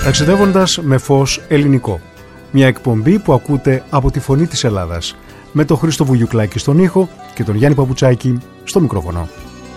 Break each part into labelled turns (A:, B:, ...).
A: Ταξιδεύοντας με φως ελληνικό. Μια εκπομπή που ακούτε από τη Φωνή της Ελλάδας, με τον Χρήστο Βουγιουκλάκη στον ήχο και τον Γιάννη Παπουτσάκη στο μικρόφωνο.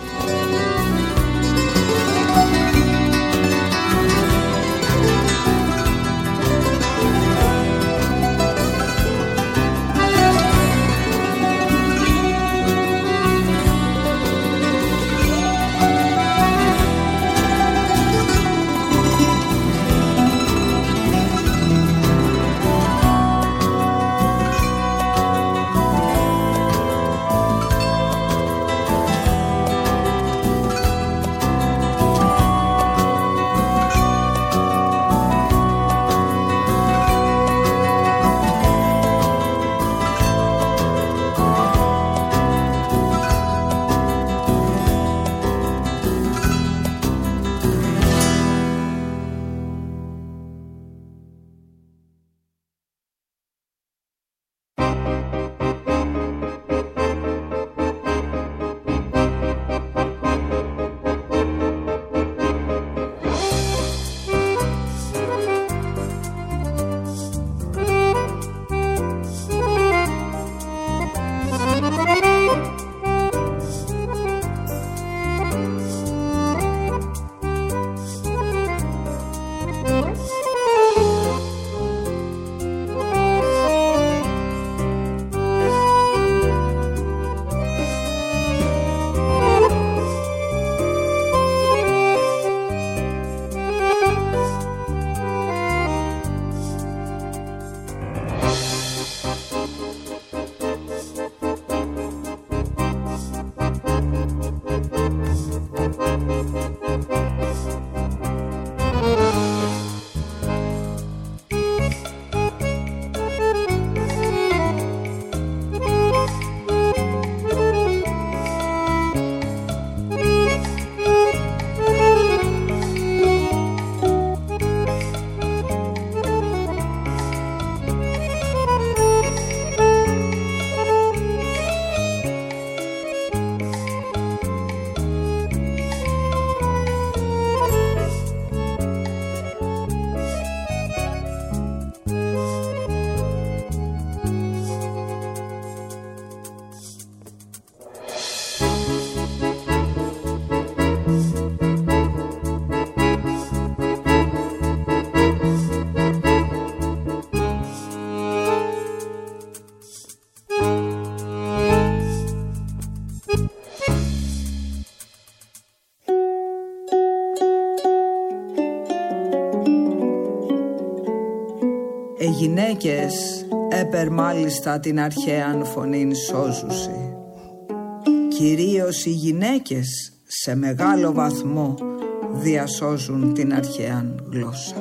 B: Γυναίκες έπερ μάλιστα την αρχαίαν φωνήν σώζουσι. Κυρίως οι γυναίκες σε μεγάλο βαθμό διασώζουν την αρχαίαν γλώσσα.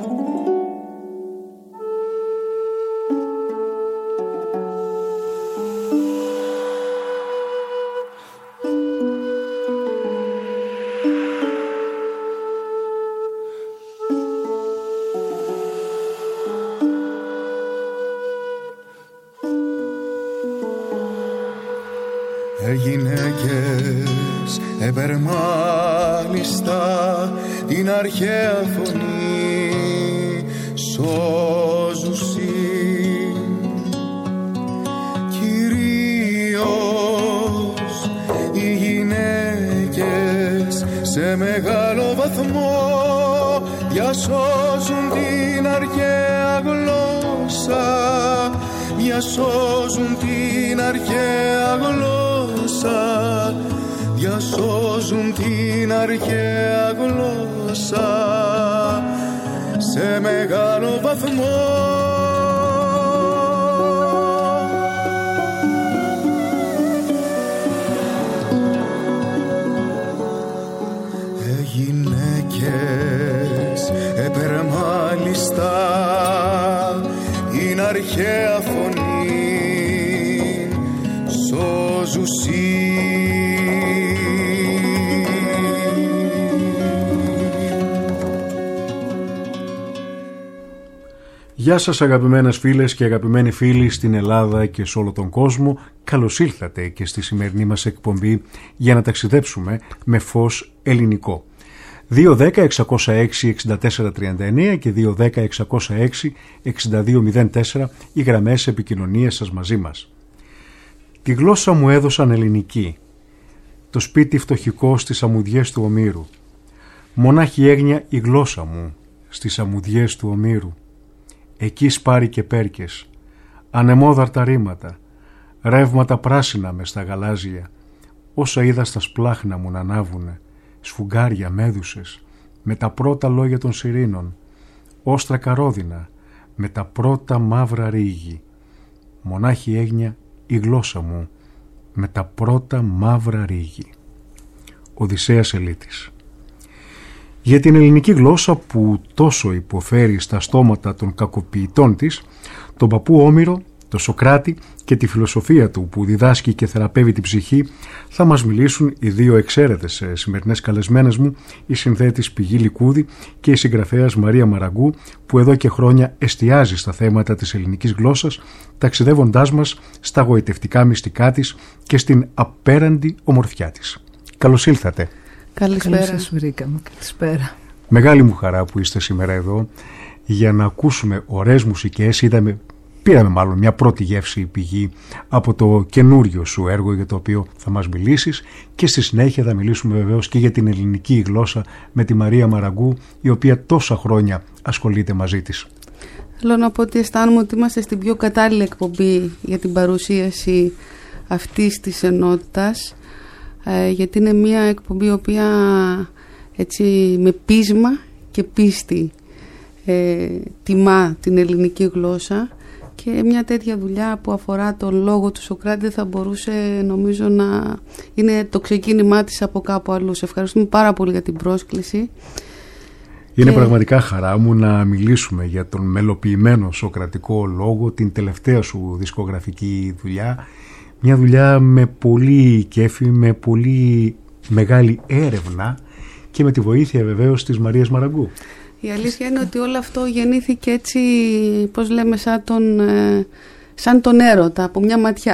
C: Γυναίκες επερμάλιστα την αρχαία φωνή σώζουσι. Κυρίως οι γυναίκες σε μεγάλο βαθμό διασώζουν την αρχαία γλώσσα, διασώζουν την αρχαία γλώσσα, διασώζουν την αρχαία γλώσσα σε μεγάλο βαθμό. Γυναίκες επερμάλιστα την αρχαία φωνή σώζουσι.
A: Γεια σας αγαπημένες φίλες και αγαπημένοι φίλοι στην Ελλάδα και σε όλο τον κόσμο. Καλώς ήλθατε και στη σημερινή μας εκπομπή για να ταξιδέψουμε με φως ελληνικό. 210-606-6439 και 210-606-6204 οι γραμμές επικοινωνίας σας μαζί μας. Τη γλώσσα μου έδωσαν ελληνική, το σπίτι φτωχικό στις αμμουδιές του Ομήρου. Μονάχη έγνοια η γλώσσα μου στις αμμουδιές του Ομήρου. Εκεί σπάρει και πέρκες, ανεμόδαρτα ρήματα, ρεύματα πράσινα μες στα γαλάζια, όσα είδα στα σπλάχνα μου να ανάβουνε, σφουγγάρια μέδουσες, με τα πρώτα λόγια των σιρήνων, όστρα καρόδινα, με τα πρώτα μαύρα ρίγη. Μονάχη έγνοια η γλώσσα μου, με τα πρώτα μαύρα ρίγη. Οδυσσέας Ελίτης. Για την ελληνική γλώσσα που τόσο υποφέρει στα στόματα των κακοποιητών της, τον παππού Όμηρο, τον Σοκράτη και τη φιλοσοφία του που διδάσκει και θεραπεύει την ψυχή, θα μας μιλήσουν οι δύο εξαίρετες σημερινές καλεσμένες μου, η συνθέτης Πηγή Λικούδη και η συγγραφέας Μαρία Μαραγκού, που εδώ και χρόνια εστιάζει στα θέματα της ελληνικής γλώσσας, ταξιδεύοντάς μας στα γοητευτικά μυστικά της και στην απέραντη ομορφιά της. Καλώς ήλθατε.
B: Καλησπέρα. Καλώς σας βρήκαμε. Καλησπέρα.
A: Μεγάλη μου χαρά που είστε σήμερα εδώ για να ακούσουμε ωραίες μουσικές. Πήραμε μάλλον μια πρώτη γεύση, Πηγή, από το καινούριο σου έργο για το οποίο θα μας μιλήσεις, και στη συνέχεια θα μιλήσουμε βεβαίως και για την ελληνική γλώσσα με τη Μαρία Μαραγκού, η οποία τόσα χρόνια ασχολείται μαζί της.
D: Θέλω να πω ότι αισθάνομαι ότι είμαστε στην πιο κατάλληλη εκπομπή για την παρουσίαση αυτής της ενότητας, γιατί είναι μια εκπομπή η οποία έτσι με πείσμα και πίστη τιμά την ελληνική γλώσσα, και μια τέτοια δουλειά που αφορά τον λόγο του Σοκράτη δεν θα μπορούσε, νομίζω, να είναι το ξεκίνημά της από κάπου αλλού. Σε ευχαριστούμε πάρα πολύ για την πρόσκληση.
A: Είναι πραγματικά χαρά μου να μιλήσουμε για τον μελοποιημένο σοκρατικό λόγο, την τελευταία σου δισκογραφική δουλειά. Μια δουλειά με πολύ κέφι, με πολύ μεγάλη έρευνα και με τη βοήθεια βεβαίως της Μαρίας Μαραγκού.
D: Η αλήθεια είναι ότι όλο αυτό γεννήθηκε έτσι, πώς λέμε, σαν τον έρωτα, από μια ματιά.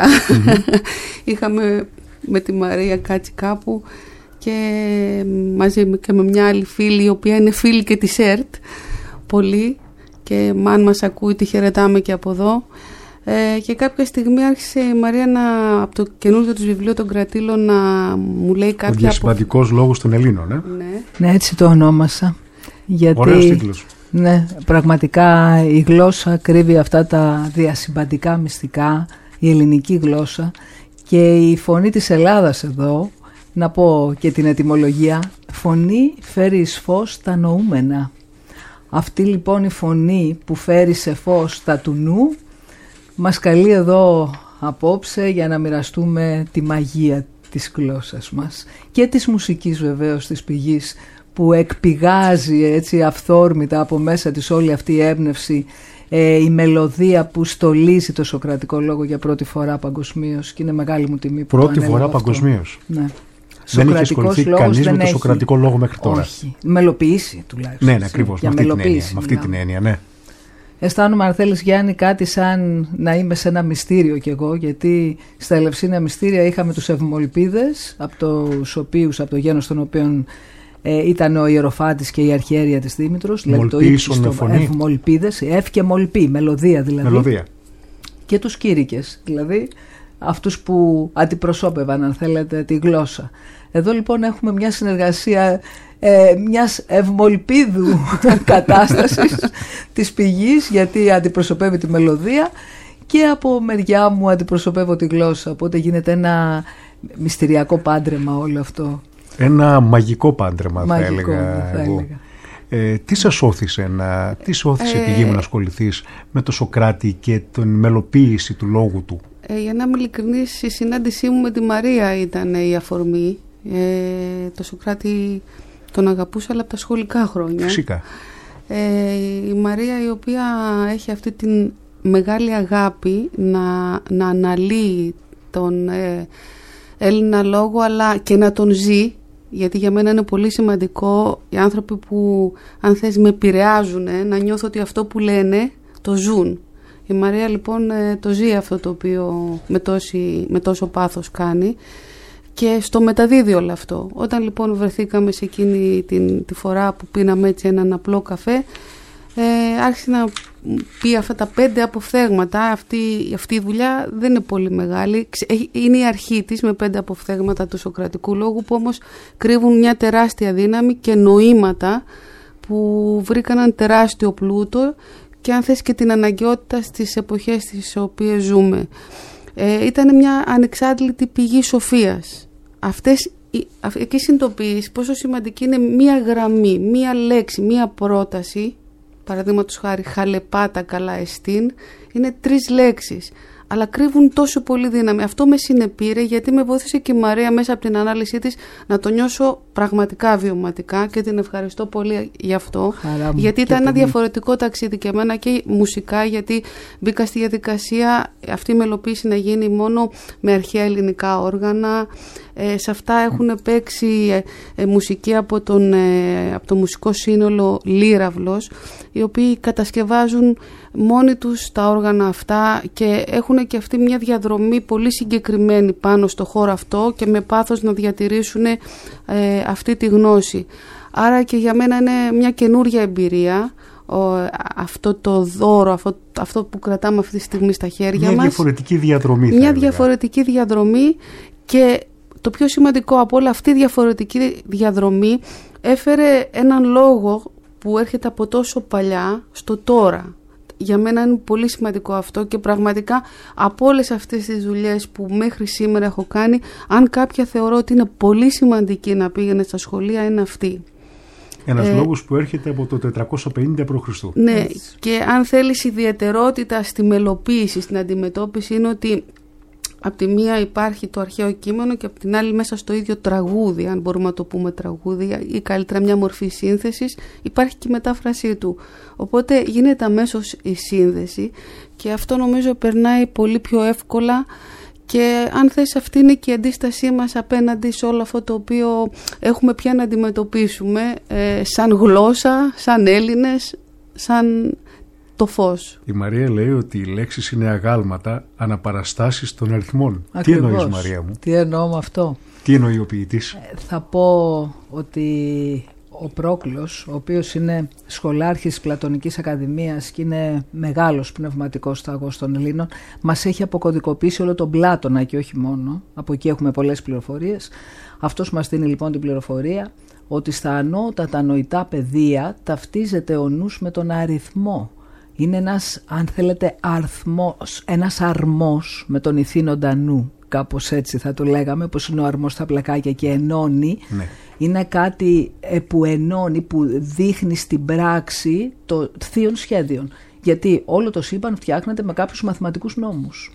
D: Είχαμε με τη Μαρία κάτσει κάπου και μαζί και με μια άλλη φίλη, η οποία είναι φίλη και της ΕΡΤ πολύ, και αν μας ακούει τη χαιρετάμε και από εδώ. Και κάποια στιγμή άρχισε η Μαρία από το καινούργιο του βιβλίο των Κρατήλων να μου λέει κάποια...
A: Ο διασημαντικός λόγος των Ελλήνων,
B: Ναι, έτσι το ονόμασα. Γιατί,
A: ωραίος τίτλος.
B: Ναι, πραγματικά η γλώσσα κρύβει αυτά τα διασυμπαντικά μυστικά, η ελληνική γλώσσα, και η φωνή της Ελλάδας εδώ, να πω και την ετυμολογία, φωνή φέρει εις φως τα νοούμενα. Αυτή λοιπόν η φωνή που φέρει σε φως τα του νου μας καλεί εδώ απόψε για να μοιραστούμε τη μαγεία της γλώσσας μας και της μουσικής βεβαίως της Πηγής, που εκπηγάζει έτσι αυθόρμητα από μέσα της όλη αυτή η έμπνευση, η μελωδία που στολίζει το σοκρατικό λόγο για πρώτη φορά παγκοσμίως, και είναι μεγάλη μου τιμή που
A: πρώτη φορά παγκοσμίως.
B: Ναι.
A: Δεν είχε ασχοληθεί κανείς με το σοκρατικό λόγο μέχρι τώρα.
B: Όχι, μελοποιήσει τουλάχιστον.
A: Ναι, ακριβώς, με αυτή την έννοια, ναι.
B: Αισθάνομαι, αν θέλεις, Γιάννη, κάτι σαν να είμαι σε ένα μυστήριο κι εγώ, γιατί στα Ελευσίνα μυστήρια είχαμε τους Ευμολπίδες, από το γένος των οποίων ήταν ο Ιεροφάντης και η αρχιέρεια της Δήμητρος, δηλαδή το ύψιστο Ευμολπίδες, Ευ και Μολπή, μελωδία δηλαδή.
A: Μελωδία.
B: Και τους Κήρυκες, δηλαδή αυτούς που αντιπροσώπευαν, αν θέλετε, τη γλώσσα. Εδώ λοιπόν έχουμε μια συνεργασία μιας ευμολπίδου κατάστασης της Πηγής, γιατί αντιπροσωπεύει τη μελωδία και από μεριά μου αντιπροσωπεύω τη γλώσσα, οπότε γίνεται ένα μυστηριακό πάντρεμα όλο αυτό.
A: Ένα μαγικό πάντρεμα, θα έλεγα εγώ. Τι σας όθησε, Πηγή μου, να ασχοληθείς με το Σοκράτη και την μελοποίηση του λόγου του?
D: Για να είμαι ειλικρινής, η συνάντησή μου με τη Μαρία ήταν η αφορμή. Το Σοκράτη τον αγαπούσα, αλλά από τα σχολικά χρόνια.
A: Φυσικά.
D: Η Μαρία, η οποία έχει αυτή την μεγάλη αγάπη να αναλύει τον Έλληνα λόγο, αλλά και να τον ζει, γιατί για μένα είναι πολύ σημαντικό οι άνθρωποι που, αν θες, με επηρεάζουν, να νιώθω ότι αυτό που λένε το ζουν. Η Μαρία λοιπόν το ζει αυτό το οποίο με τόσο πάθος κάνει, και στο μεταδίδει όλο αυτό. Όταν λοιπόν βρεθήκαμε σε εκείνη τη φορά που πίναμε έτσι έναν απλό καφέ, άρχισε να πει αυτά τα 5 αποφθέγματα. Αυτή η δουλειά δεν είναι πολύ μεγάλη. Είναι η αρχή της με 5 αποφθέγματα του Σωκρατικού λόγου, που όμως κρύβουν μια τεράστια δύναμη και νοήματα που βρήκαν έναν τεράστιο πλούτο και αν θες και την αναγκαιότητα στις εποχές τις οποίες ζούμε. Ήταν μια ανεξάντλητη πηγή σοφίας. Εκεί συνειδητοποιείς πόσο σημαντική είναι μία γραμμή, μία λέξη, μία πρόταση. Παραδείγματος χάρη, χαλεπάτα καλά εστίν, είναι 3 λέξεις, αλλά κρύβουν τόσο πολύ δύναμη. Αυτό με συνεπήρε, γιατί με βοήθησε και η Μαρία μέσα από την ανάλυση της να το νιώσω πραγματικά βιωματικά και την ευχαριστώ πολύ γι' αυτό. Γιατί ήταν ένα διαφορετικό ταξίδι και εμένα και μουσικά, γιατί μπήκα στη διαδικασία αυτή η μελοποίηση να γίνει μόνο με αρχαία ελληνικά όργανα. Σε αυτά έχουν παίξει μουσική από το μουσικό σύνολο Λύραυλος, οι οποίοι κατασκευάζουν μόνοι τους τα όργανα αυτά και έχουν και αυτή μια διαδρομή πολύ συγκεκριμένη πάνω στο χώρο αυτό και με πάθος να διατηρήσουν αυτή τη γνώση. Άρα και για μένα είναι μια καινούρια εμπειρία αυτό το δώρο, αυτό που κρατάμε αυτή τη στιγμή στα χέρια μας.
A: Μια διαφορετική διαδρομή.
D: Μια διαφορετική διαδρομή, και το πιο σημαντικό από όλα, αυτή η διαφορετική διαδρομή έφερε έναν λόγο που έρχεται από τόσο παλιά στο τώρα. Για μένα είναι πολύ σημαντικό αυτό και πραγματικά από όλες αυτές τις δουλειές που μέχρι σήμερα έχω κάνει, αν κάποια θεωρώ ότι είναι πολύ σημαντική να πήγαινε στα σχολεία, είναι αυτή.
A: Ένας λόγος που έρχεται από το 450 π.Χ.
D: Ναι, και αν θέλεις ιδιαιτερότητα στη μελοποίηση, στην αντιμετώπιση, είναι ότι από τη μία υπάρχει το αρχαίο κείμενο και από την άλλη μέσα στο ίδιο τραγούδι, αν μπορούμε να το πούμε τραγούδι ή καλύτερα μια μορφή σύνθεσης, υπάρχει και η μετάφρασή του. Οπότε γίνεται αμέσως η σύνδεση και αυτό νομίζω περνάει πολύ πιο εύκολα, και αν θες αυτή είναι και η αντίστασή μας απέναντι σε όλο αυτό το οποίο έχουμε πια να αντιμετωπίσουμε σαν γλώσσα, σαν Έλληνες, σαν το φως.
A: Η Μαρία λέει ότι οι λέξεις είναι αγάλματα, αναπαραστάσεις των αριθμών.
B: Ακριβώς.
A: Τι εννοείς, Μαρία μου?
B: Τι εννοώ με αυτό?
A: Τι εννοεί ο ποιητής?
B: Θα πω ότι ο Πρόκλος, ο οποίος είναι σχολάρχης της Πλατωνικής Ακαδημίας και είναι μεγάλος πνευματικός σταγός των Ελλήνων, μας έχει αποκωδικοποιήσει όλο τον Πλάτωνα και όχι μόνο. Από εκεί έχουμε πολλές πληροφορίες. Αυτός μας δίνει λοιπόν την πληροφορία ότι στα ανώτατα νοητά πεδία ταυτίζεται ο νους με τον αριθμό. Είναι ένας, αν θέλετε, αρθμός, ένας αρμός με τον ηθήνοντα νου. Κάπως έτσι θα το λέγαμε, πως είναι ο αρμός στα πλακάκια και ενώνει. Ναι. Είναι κάτι που ενώνει, που δείχνει στην πράξη το θείον σχέδιον. Γιατί όλο το σύμπαν φτιάχνεται με κάποιους μαθηματικούς νόμους.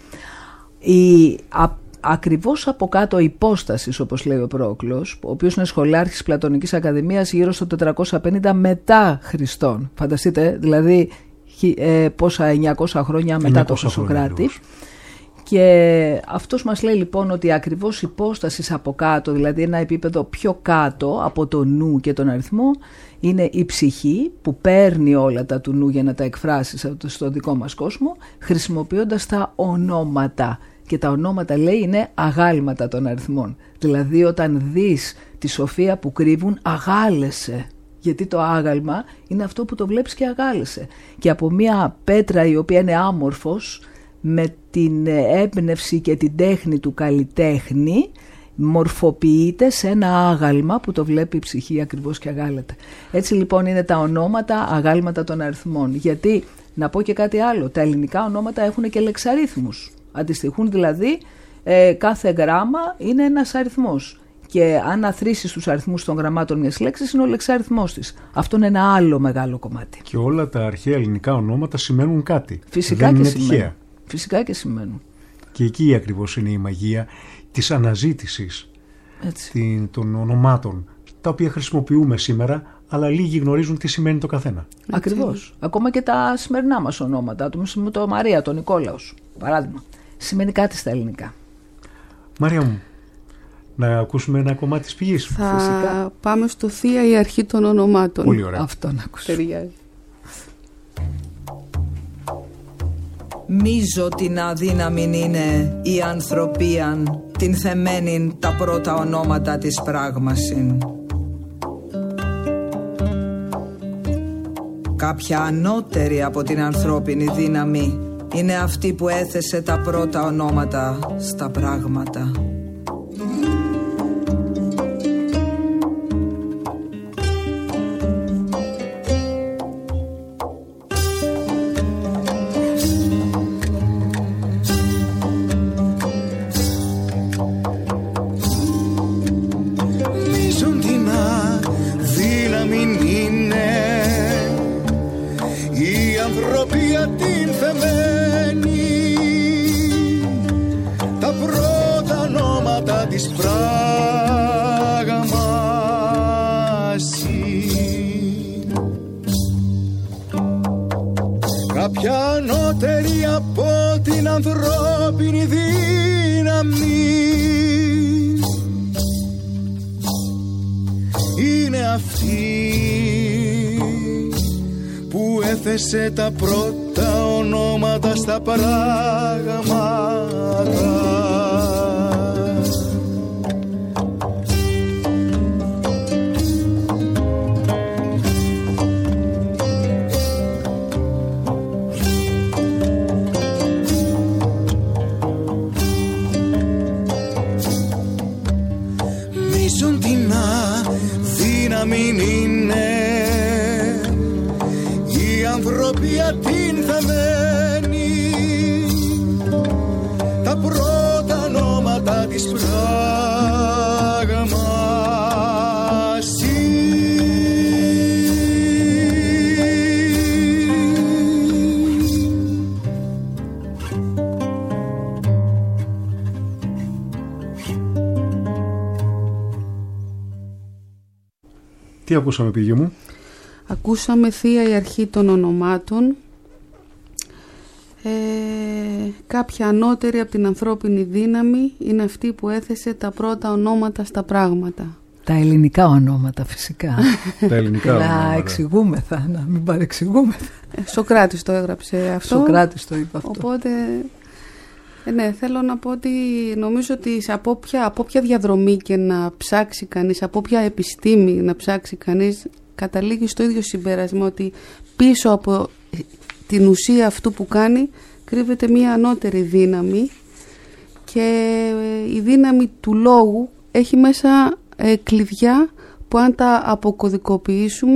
B: Ακριβώς από κάτω υπόστασης, όπως λέει ο Πρόκλος, ο οποίος είναι σχολάρχης Πλατωνικής Ακαδημίας γύρω στο 450 μετά Χριστόν. Φανταστείτε, δηλαδή πόσα 900 χρόνια μετά τον Σοκράτη. Και αυτός μας λέει λοιπόν ότι ακριβώς υπόστασης από κάτω, δηλαδή ένα επίπεδο πιο κάτω από το νου και τον αριθμό, είναι η ψυχή που παίρνει όλα τα του νου για να τα εκφράσει στο δικό μας κόσμο, χρησιμοποιώντας τα ονόματα. Και τα ονόματα, λέει, είναι αγάλματα των αριθμών. Δηλαδή όταν δεις τη σοφία που κρύβουν, αγάλεσαι. Γιατί το άγαλμα είναι αυτό που το βλέπεις και αγάλεσαι. Και από μια πέτρα η οποία είναι άμορφος, με την έμπνευση και την τέχνη του καλλιτέχνη, μορφοποιείται σε ένα άγαλμα που το βλέπει η ψυχή ακριβώς και αγάλεται. Έτσι λοιπόν είναι τα ονόματα αγάλματα των αριθμών. Γιατί, να πω και κάτι άλλο, τα ελληνικά ονόματα έχουν και λεξαρίθμους. Αντιστοιχούν δηλαδή, κάθε γράμμα είναι ένας αριθμός. Και αν αθροίσεις τους αριθμούς των γραμμάτων μιας λέξης, είναι ο λεξαριθμός της. Αυτό είναι ένα άλλο μεγάλο κομμάτι.
A: Και όλα τα αρχαία ελληνικά ονόματα σημαίνουν κάτι.
B: Φυσικά
A: δεν
B: και
A: είναι
B: σημαίνουν.
A: τυχαία.
B: Φυσικά και σημαίνουν.
A: Και εκεί ακριβώς είναι η μαγεία της αναζήτησης των ονομάτων, τα οποία χρησιμοποιούμε σήμερα, αλλά λίγοι γνωρίζουν τι σημαίνει το καθένα.
B: Ακριβώς. Ακόμα και τα σημερινά μας ονόματα, το Μαρία, τον Νικόλαος, παράδειγμα, σημαίνει κάτι στα ελληνικά.
A: Μαρία μου, να ακούσουμε ένα κομμάτι της πηγής.
D: Θα πάμε στο Θεία η αρχή των ονομάτων.
A: Πολύ ωραία.
B: Αυτό να ακούσουμε.
D: Ταιριάζει.
E: Μίζο την αδύναμην είναι η ανθρωπίαν την θεμένην τα πρώτα ονόματα της πράγμασιν. Κάποια ανώτερη από την ανθρώπινη δύναμη είναι αυτή που έθεσε τα πρώτα ονόματα στα πράγματα.
C: Κάποια ανώτερη από την ανθρώπινη δύναμη είναι αυτή που έθεσε τα πρώτα ονόματα στα πράγματα. Μην είναι η ανθρωπία την θεμένη, τα πρώτα ονόματα της πράγμασης.
A: Τι ακούσαμε, πηγή μου?
D: Ακούσαμε Θεία η αρχή των ονομάτων, κάποια ανώτερη από την ανθρώπινη δύναμη είναι αυτή που έθεσε τα πρώτα ονόματα στα πράγματα.
B: Τα ελληνικά ονόματα φυσικά.
A: Τα ελληνικά ονόματα.
B: Να εξηγούμεθα, να μην παρεξηγούμεθα.
D: Σοκράτης το έγραψε αυτό.
B: Σοκράτης το είπε αυτό.
D: Οπότε, ναι, θέλω να πω ότι νομίζω ότι από όποια διαδρομή και να ψάξει κανείς, από όποια επιστήμη να ψάξει κανείς, καταλήγει στο ίδιο συμπέρασμα, ότι πίσω από την ουσία αυτού που κάνει κρύβεται μία ανώτερη δύναμη, και η δύναμη του λόγου έχει μέσα κλειδιά που αν τα αποκωδικοποιήσουμε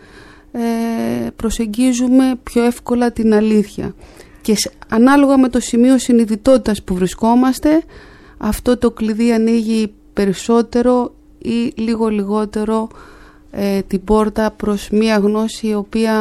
D: προσεγγίζουμε πιο εύκολα την αλήθεια. Και ανάλογα με το σημείο συνειδητότητας που βρισκόμαστε, αυτό το κλειδί ανοίγει περισσότερο ή λίγο λιγότερο την πόρτα προς μία γνώση η οποία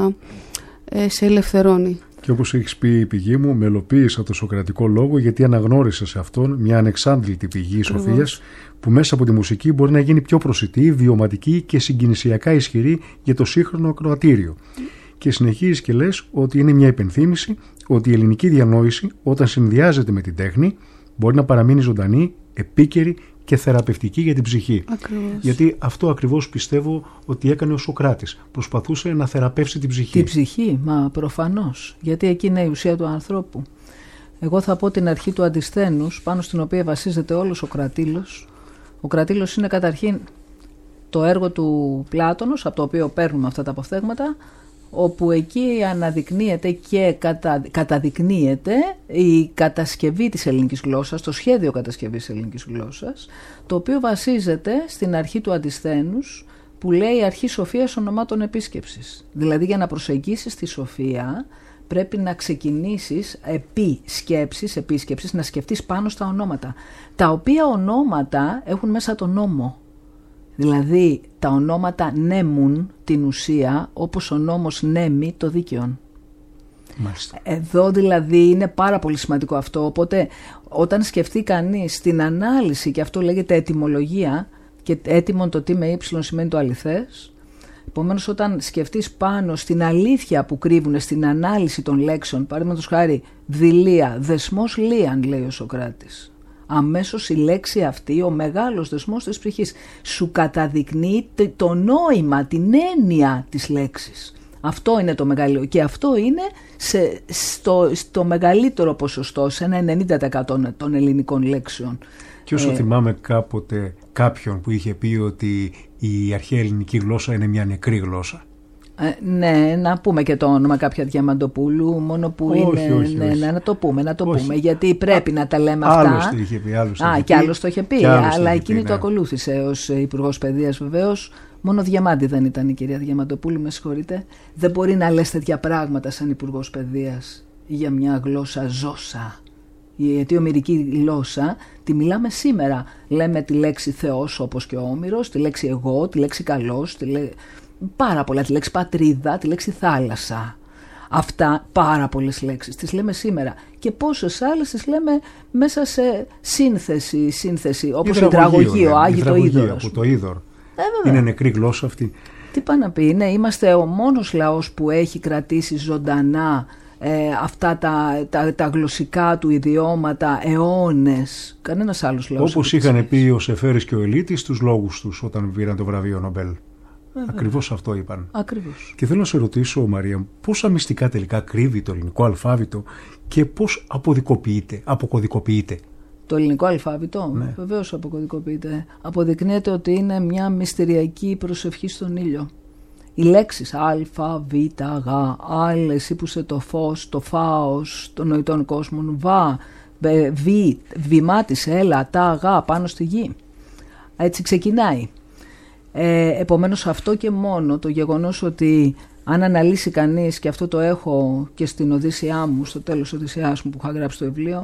D: σε ελευθερώνει.
A: Και όπως έχεις πει, η πηγή μου, μελοποίησα το σοκρατικό λόγο γιατί αναγνώρισα σε αυτόν μια ανεξάντλητη πηγή σοφίας που μέσα από τη μουσική μπορεί να γίνει πιο προσιτή, βιωματική και συγκινησιακά ισχυρή για το σύγχρονο ακροατήριο. Και συνεχίζεις και λες ότι είναι μια υπενθύμηση ότι η ελληνική διανόηση, όταν συνδυάζεται με την τέχνη, μπορεί να παραμείνει ζωντανή, επίκαιρη και θεραπευτική για την ψυχή.
D: Ακριβώς.
A: Γιατί αυτό ακριβώς πιστεύω ότι έκανε ο Σοκράτης. Προσπαθούσε να θεραπεύσει την ψυχή.
B: Την ψυχή, μα προφανώς. Γιατί εκεί είναι η ουσία του ανθρώπου. Εγώ θα πω την αρχή του αντισθένους, πάνω στην οποία βασίζεται όλος ο Κρατήλος. Ο Κρατήλος είναι καταρχήν το έργο του Πλάτωνος, από το οποίο παίρνουμε αυτά τα αποφθέγματα, όπου εκεί αναδεικνύεται και καταδεικνύεται η κατασκευή της ελληνικής γλώσσας, το σχέδιο κατασκευής της ελληνικής γλώσσας, το οποίο βασίζεται στην αρχή του αντισθένους, που λέει αρχή σοφίας ονομάτων επίσκεψης. Δηλαδή, για να προσεγγίσεις τη σοφία πρέπει να ξεκινήσεις επί σκέψης, επίσκεψης, να σκεφτείς πάνω στα ονόματα, τα οποία ονόματα έχουν μέσα τον νόμο. Δηλαδή τα ονόματα νέμουν την ουσία, όπως ο νόμος νέμει το δίκαιον.
A: Μάλιστα.
B: Εδώ δηλαδή είναι πάρα πολύ σημαντικό αυτό. Οπότε όταν σκεφτεί κανείς την ανάλυση, και αυτό λέγεται ετυμολογία, και έτυμον το τι με ύψιλον σημαίνει το αληθές. Επομένως, όταν σκεφτείς πάνω στην αλήθεια που κρύβουν στην ανάλυση των λέξεων, παραδείγματος χάρη δειλία, δεσμός λίαν, λέει ο Σοκράτης. Αμέσως η λέξη αυτή, ο μεγάλος δεσμός της ψυχής, σου καταδεικνύει το νόημα, την έννοια της λέξης. Αυτό είναι το μεγαλείο, και αυτό είναι στο μεγαλύτερο ποσοστό, σε ένα 90% των ελληνικών λέξεων.
A: Και όσο θυμάμαι κάποτε κάποιον που είχε πει ότι η αρχαία ελληνική γλώσσα είναι μια νεκρή γλώσσα.
B: Ναι, να πούμε και το όνομα κάποια Διαμαντοπούλου, μόνο που
A: όχι.
B: να το πούμε, γιατί πρέπει να τα λέμε αυτά.
A: Άλλος το είχε πει.
B: Κι άλλος το είχε πει, αλλά εκείνη το ακολούθησε ως Υπουργός Παιδείας βεβαίως. Μόνο Διαμάντη δεν ήταν η κυρία Διαμαντοπούλου, με συγχωρείτε. Δεν μπορεί να λες τέτοια πράγματα σαν Υπουργός Παιδείας για μια γλώσσα ζώσα. Η αιτιομηρική γλώσσα τη μιλάμε σήμερα. Λέμε τη λέξη Θεός όπως και ο Όμηρος, τη λέξη εγώ, τη λέξη καλός, πάρα πολλά, τη λέξη πατρίδα, τη λέξη θάλασσα. Αυτά πάρα πολλές λέξεις τις λέμε σήμερα. Και πόσες άλλες τις λέμε μέσα σε σύνθεση όπως η τραγωγείο, Άγιτο Είδωρος.
A: Από το Είδωρ. Είναι νεκρή γλώσσα αυτή.
B: Τι πάει να πει, είμαστε ο μόνος λαός που έχει κρατήσει ζωντανά αυτά τα γλωσσικά του ιδιώματα αιώνες. Κανένας άλλος λαός.
A: Όπως είχαν πει ο Σεφέρης και ο Ελίτης στους λόγους τους όταν πήραν το βραβείο Νομπέλ. Ακριβώς αυτό είπαν.
B: Ακριβώς.
A: Και θέλω να σε ρωτήσω, Μαρία, πόσα μυστικά τελικά κρύβει το ελληνικό αλφάβητο και πώς αποκωδικοποιείται.
B: Το ελληνικό αλφάβητο,
A: ναι.
B: Βεβαίως αποκωδικοποιείται. Αποδεικνύεται ότι είναι μια μυστηριακή προσευχή στον ήλιο. Οι λέξεις α, β, γ, α, εσύ που είσαι το φως, το φάος των νοητών κόσμων, βημάτις, έλα, τα, γ, πάνω στη γη. Έτσι ξεκινάει. Επομένως αυτό και μόνο, το γεγονός ότι αν αναλύσει κανείς, και αυτό το έχω και στην Οδύσσειά μου, στο τέλος Οδυσσεάς μου που είχα γράψει το βιβλίο,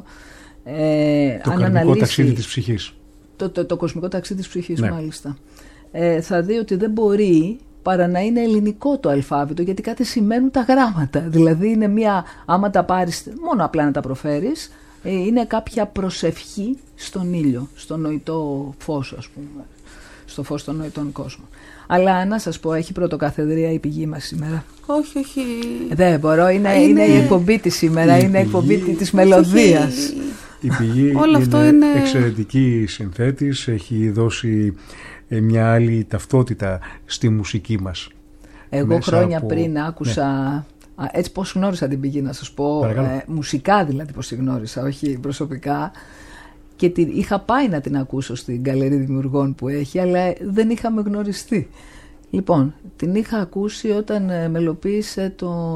A: το κοσμικό ταξίδι της ψυχής.
B: Το κοσμικό ταξίδι της ψυχής,
A: ναι.
B: Μάλιστα. Θα δει ότι δεν μπορεί παρά να είναι ελληνικό το αλφάβητο, γιατί κάτι σημαίνουν τα γράμματα. Δηλαδή είναι άμα τα πάρεις μόνο απλά να τα προφέρεις, είναι κάποια προσευχή στον ήλιο, στο νοητό φως, ας πούμε, στο φως των νοητών κόσμων. Αλλά να σας πω, έχει πρωτοκαθεδρία η πηγή μας σήμερα.
D: Όχι.
B: Δεν μπορώ, είναι η εκπομπή της σήμερα, είναι η εκπομπή της μελωδίας.
A: Η πηγή είναι εξαιρετική συνθέτης, έχει δώσει μια άλλη ταυτότητα στη μουσική μας.
B: Εγώ χρόνια πριν άκουσα, ναι. Έτσι πώς γνώρισα την πηγή, να σας πω, μουσικά δηλαδή πώς τη γνώρισα, όχι προσωπικά, και είχα πάει να την ακούσω στην Γκαλερί Δημιουργών που έχει, αλλά δεν είχαμε γνωριστεί. Λοιπόν, την είχα ακούσει όταν μελοποίησε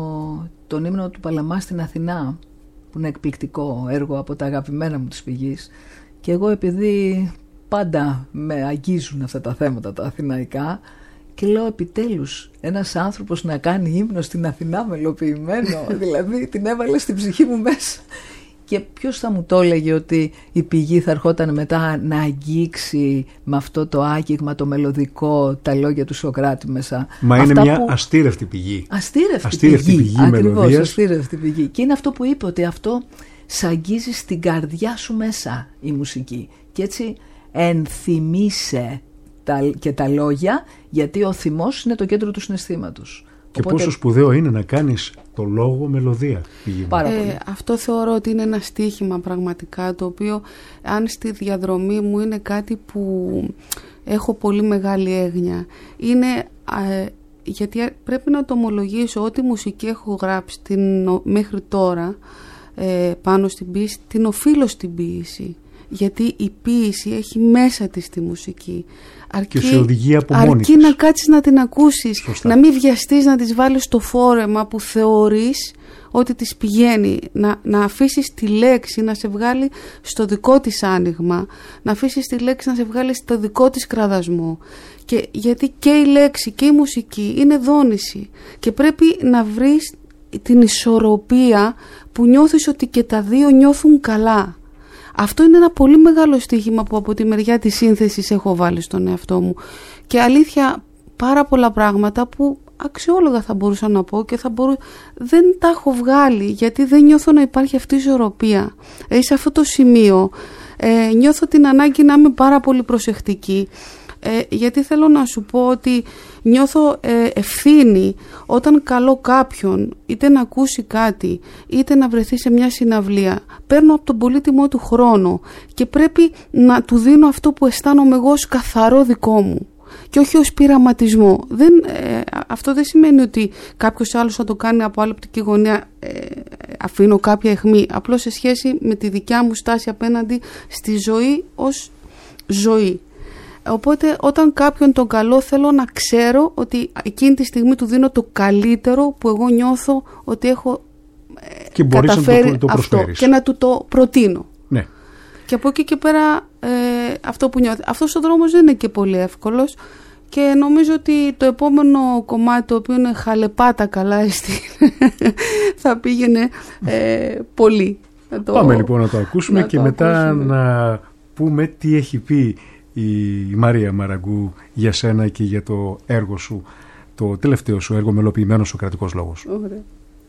B: τον ύμνο του Παλαμά στην Αθηνά, που είναι εκπληκτικό έργο από τα αγαπημένα μου της πηγής, και εγώ επειδή πάντα με αγγίζουν αυτά τα θέματα τα αθηναϊκά, και λέω επιτέλους ένας άνθρωπος να κάνει ύμνο στην Αθηνά μελοποιημένο, δηλαδή την έβαλε στην ψυχή μου μέσα. Και ποιος θα μου το έλεγε ότι η πηγή θα ερχόταν μετά να αγγίξει με αυτό το άγγιγμα το μελωδικό τα λόγια του Σωκράτη μέσα.
A: Μα αυτά είναι μια αστήρευτη πηγή.
B: Αστήρευτη πηγή ακριβώς, αστήρευτη πηγή. Και είναι αυτό που είπε, ότι αυτό σ' αγγίζει στην καρδιά σου μέσα η μουσική. Και έτσι ενθυμίσαι και τα λόγια, γιατί ο θυμός είναι το κέντρο του συναισθήματος.
A: Και πόσο σπουδαίο είναι να κάνεις το λόγο μελωδία.
D: Αυτό θεωρώ ότι είναι ένα στοίχημα πραγματικά, το οποίο αν στη διαδρομή μου είναι κάτι που έχω πολύ μεγάλη έγνοια. Είναι γιατί πρέπει να το ομολογήσω, ό,τι μουσική έχω γράψει μέχρι τώρα πάνω στην ποίηση, την οφείλω στην ποίηση. Γιατί η ποίηση έχει μέσα της τη μουσική.
A: Και σε οδηγεί από μόνη
D: αρκεί
A: της.
D: Να κάτσεις να την ακούσεις.
A: Σωστά.
D: Να μην βιαστείς να της βάλεις το φόρεμα που θεωρείς ότι της πηγαίνει. Να αφήσεις τη λέξη να σε βγάλει στο δικό της άνοιγμα. Να αφήσεις τη λέξη να σε βγάλει στο δικό της κραδασμό. Και γιατί και η λέξη και η μουσική είναι δόνηση. Και πρέπει να βρεις την ισορροπία που νιώθεις ότι και τα δύο νιώθουν καλά. Αυτό είναι ένα πολύ μεγάλο στοίχημα που από τη μεριά της σύνθεσης έχω βάλει στον εαυτό μου. Και αλήθεια, πάρα πολλά πράγματα που αξιόλογα θα μπορούσα να πω και δεν τα έχω βγάλει, γιατί δεν νιώθω να υπάρχει αυτή η ισορροπία. Σε αυτό το σημείο νιώθω την ανάγκη να είμαι πάρα πολύ προσεκτική, γιατί θέλω να σου πω ότι νιώθω ευθύνη όταν καλώ κάποιον είτε να ακούσει κάτι είτε να βρεθεί σε μια συναυλία. Παίρνω από τον πολύτιμό του χρόνο και πρέπει να του δίνω αυτό που αισθάνομαι εγώ ως καθαρό δικό μου και όχι ως πειραματισμό. Αυτό δεν σημαίνει ότι κάποιος άλλος θα το κάνει από άλλη οπτική γωνία, αφήνω κάποια αιχμή, απλώς σε σχέση με τη δικιά μου στάση απέναντι στη ζωή ως ζωή. Οπότε όταν κάποιον τον καλώ, θέλω να ξέρω ότι εκείνη τη στιγμή του δίνω το καλύτερο που εγώ νιώθω ότι έχω
A: και
D: καταφέρει
A: να το
D: αυτό και να του το προτείνω.
A: Ναι.
D: Και από εκεί και πέρα αυτό που νιώθει. Αυτός ο δρόμος δεν είναι και πολύ εύκολος και νομίζω ότι το επόμενο κομμάτι, το οποίο είναι «Χαλεπάτα καλά εστίν», θα πήγαινε πολύ.
A: Πάμε λοιπόν να το ακούσουμε και μετά να πούμε τι έχει πει η Μαρία Μαραγκού για σένα και για το έργο σου, το τελευταίο σου έργο, μελοποιημένο Σωκρατικός λόγος.
D: Ωραία.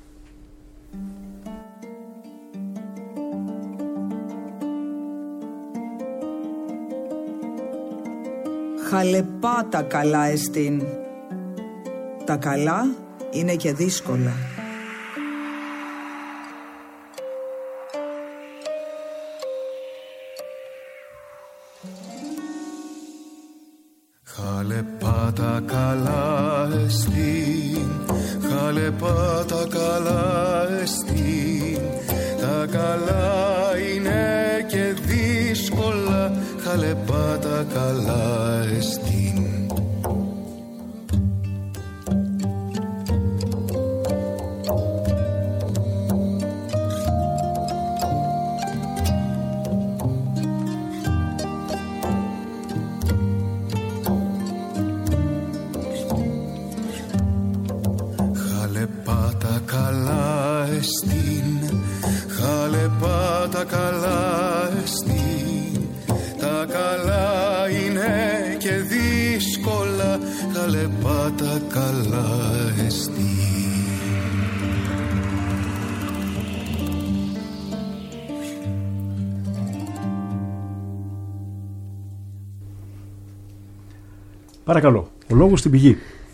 E: Χαλεπάτα καλά εστίν. Τα καλά είναι και δύσκολα.
C: Χαλεπάτα καλά εστίν, χαλεπάτα καλά εστίν. Τα καλά είναι και δύσκολα, χαλεπάτα καλά εστίν. Χαλεπάτα καλά εστίν, χαλεπάτα καλά εστίν. Τα καλά είναι και δύσκολα, χαλεπάτα καλά εστίν.
A: Παρακαλώ, ο λόγος στην πηγή.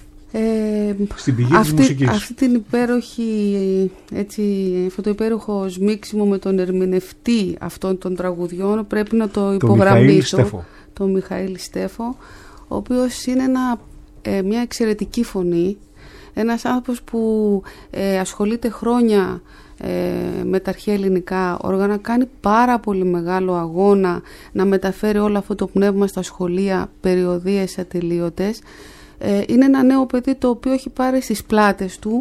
A: Στην πηγή της μουσικής.
D: Αυτή την υπέροχη, αυτό το υπέροχο σμίξιμο με τον ερμηνευτή αυτών των τραγουδιών πρέπει να το υπογραμμίσω. Τον Μιχαήλ Στέφο, ο οποίος είναι μια εξαιρετική φωνή, ένας άνθρωπος που ασχολείται χρόνια με τα αρχαία ελληνικά όργανα, κάνει πάρα πολύ μεγάλο αγώνα να μεταφέρει όλο αυτό το πνεύμα στα σχολεία, περιοδίες ατελείωτες. Είναι ένα νέο παιδί το οποίο έχει πάρει στις πλάτες του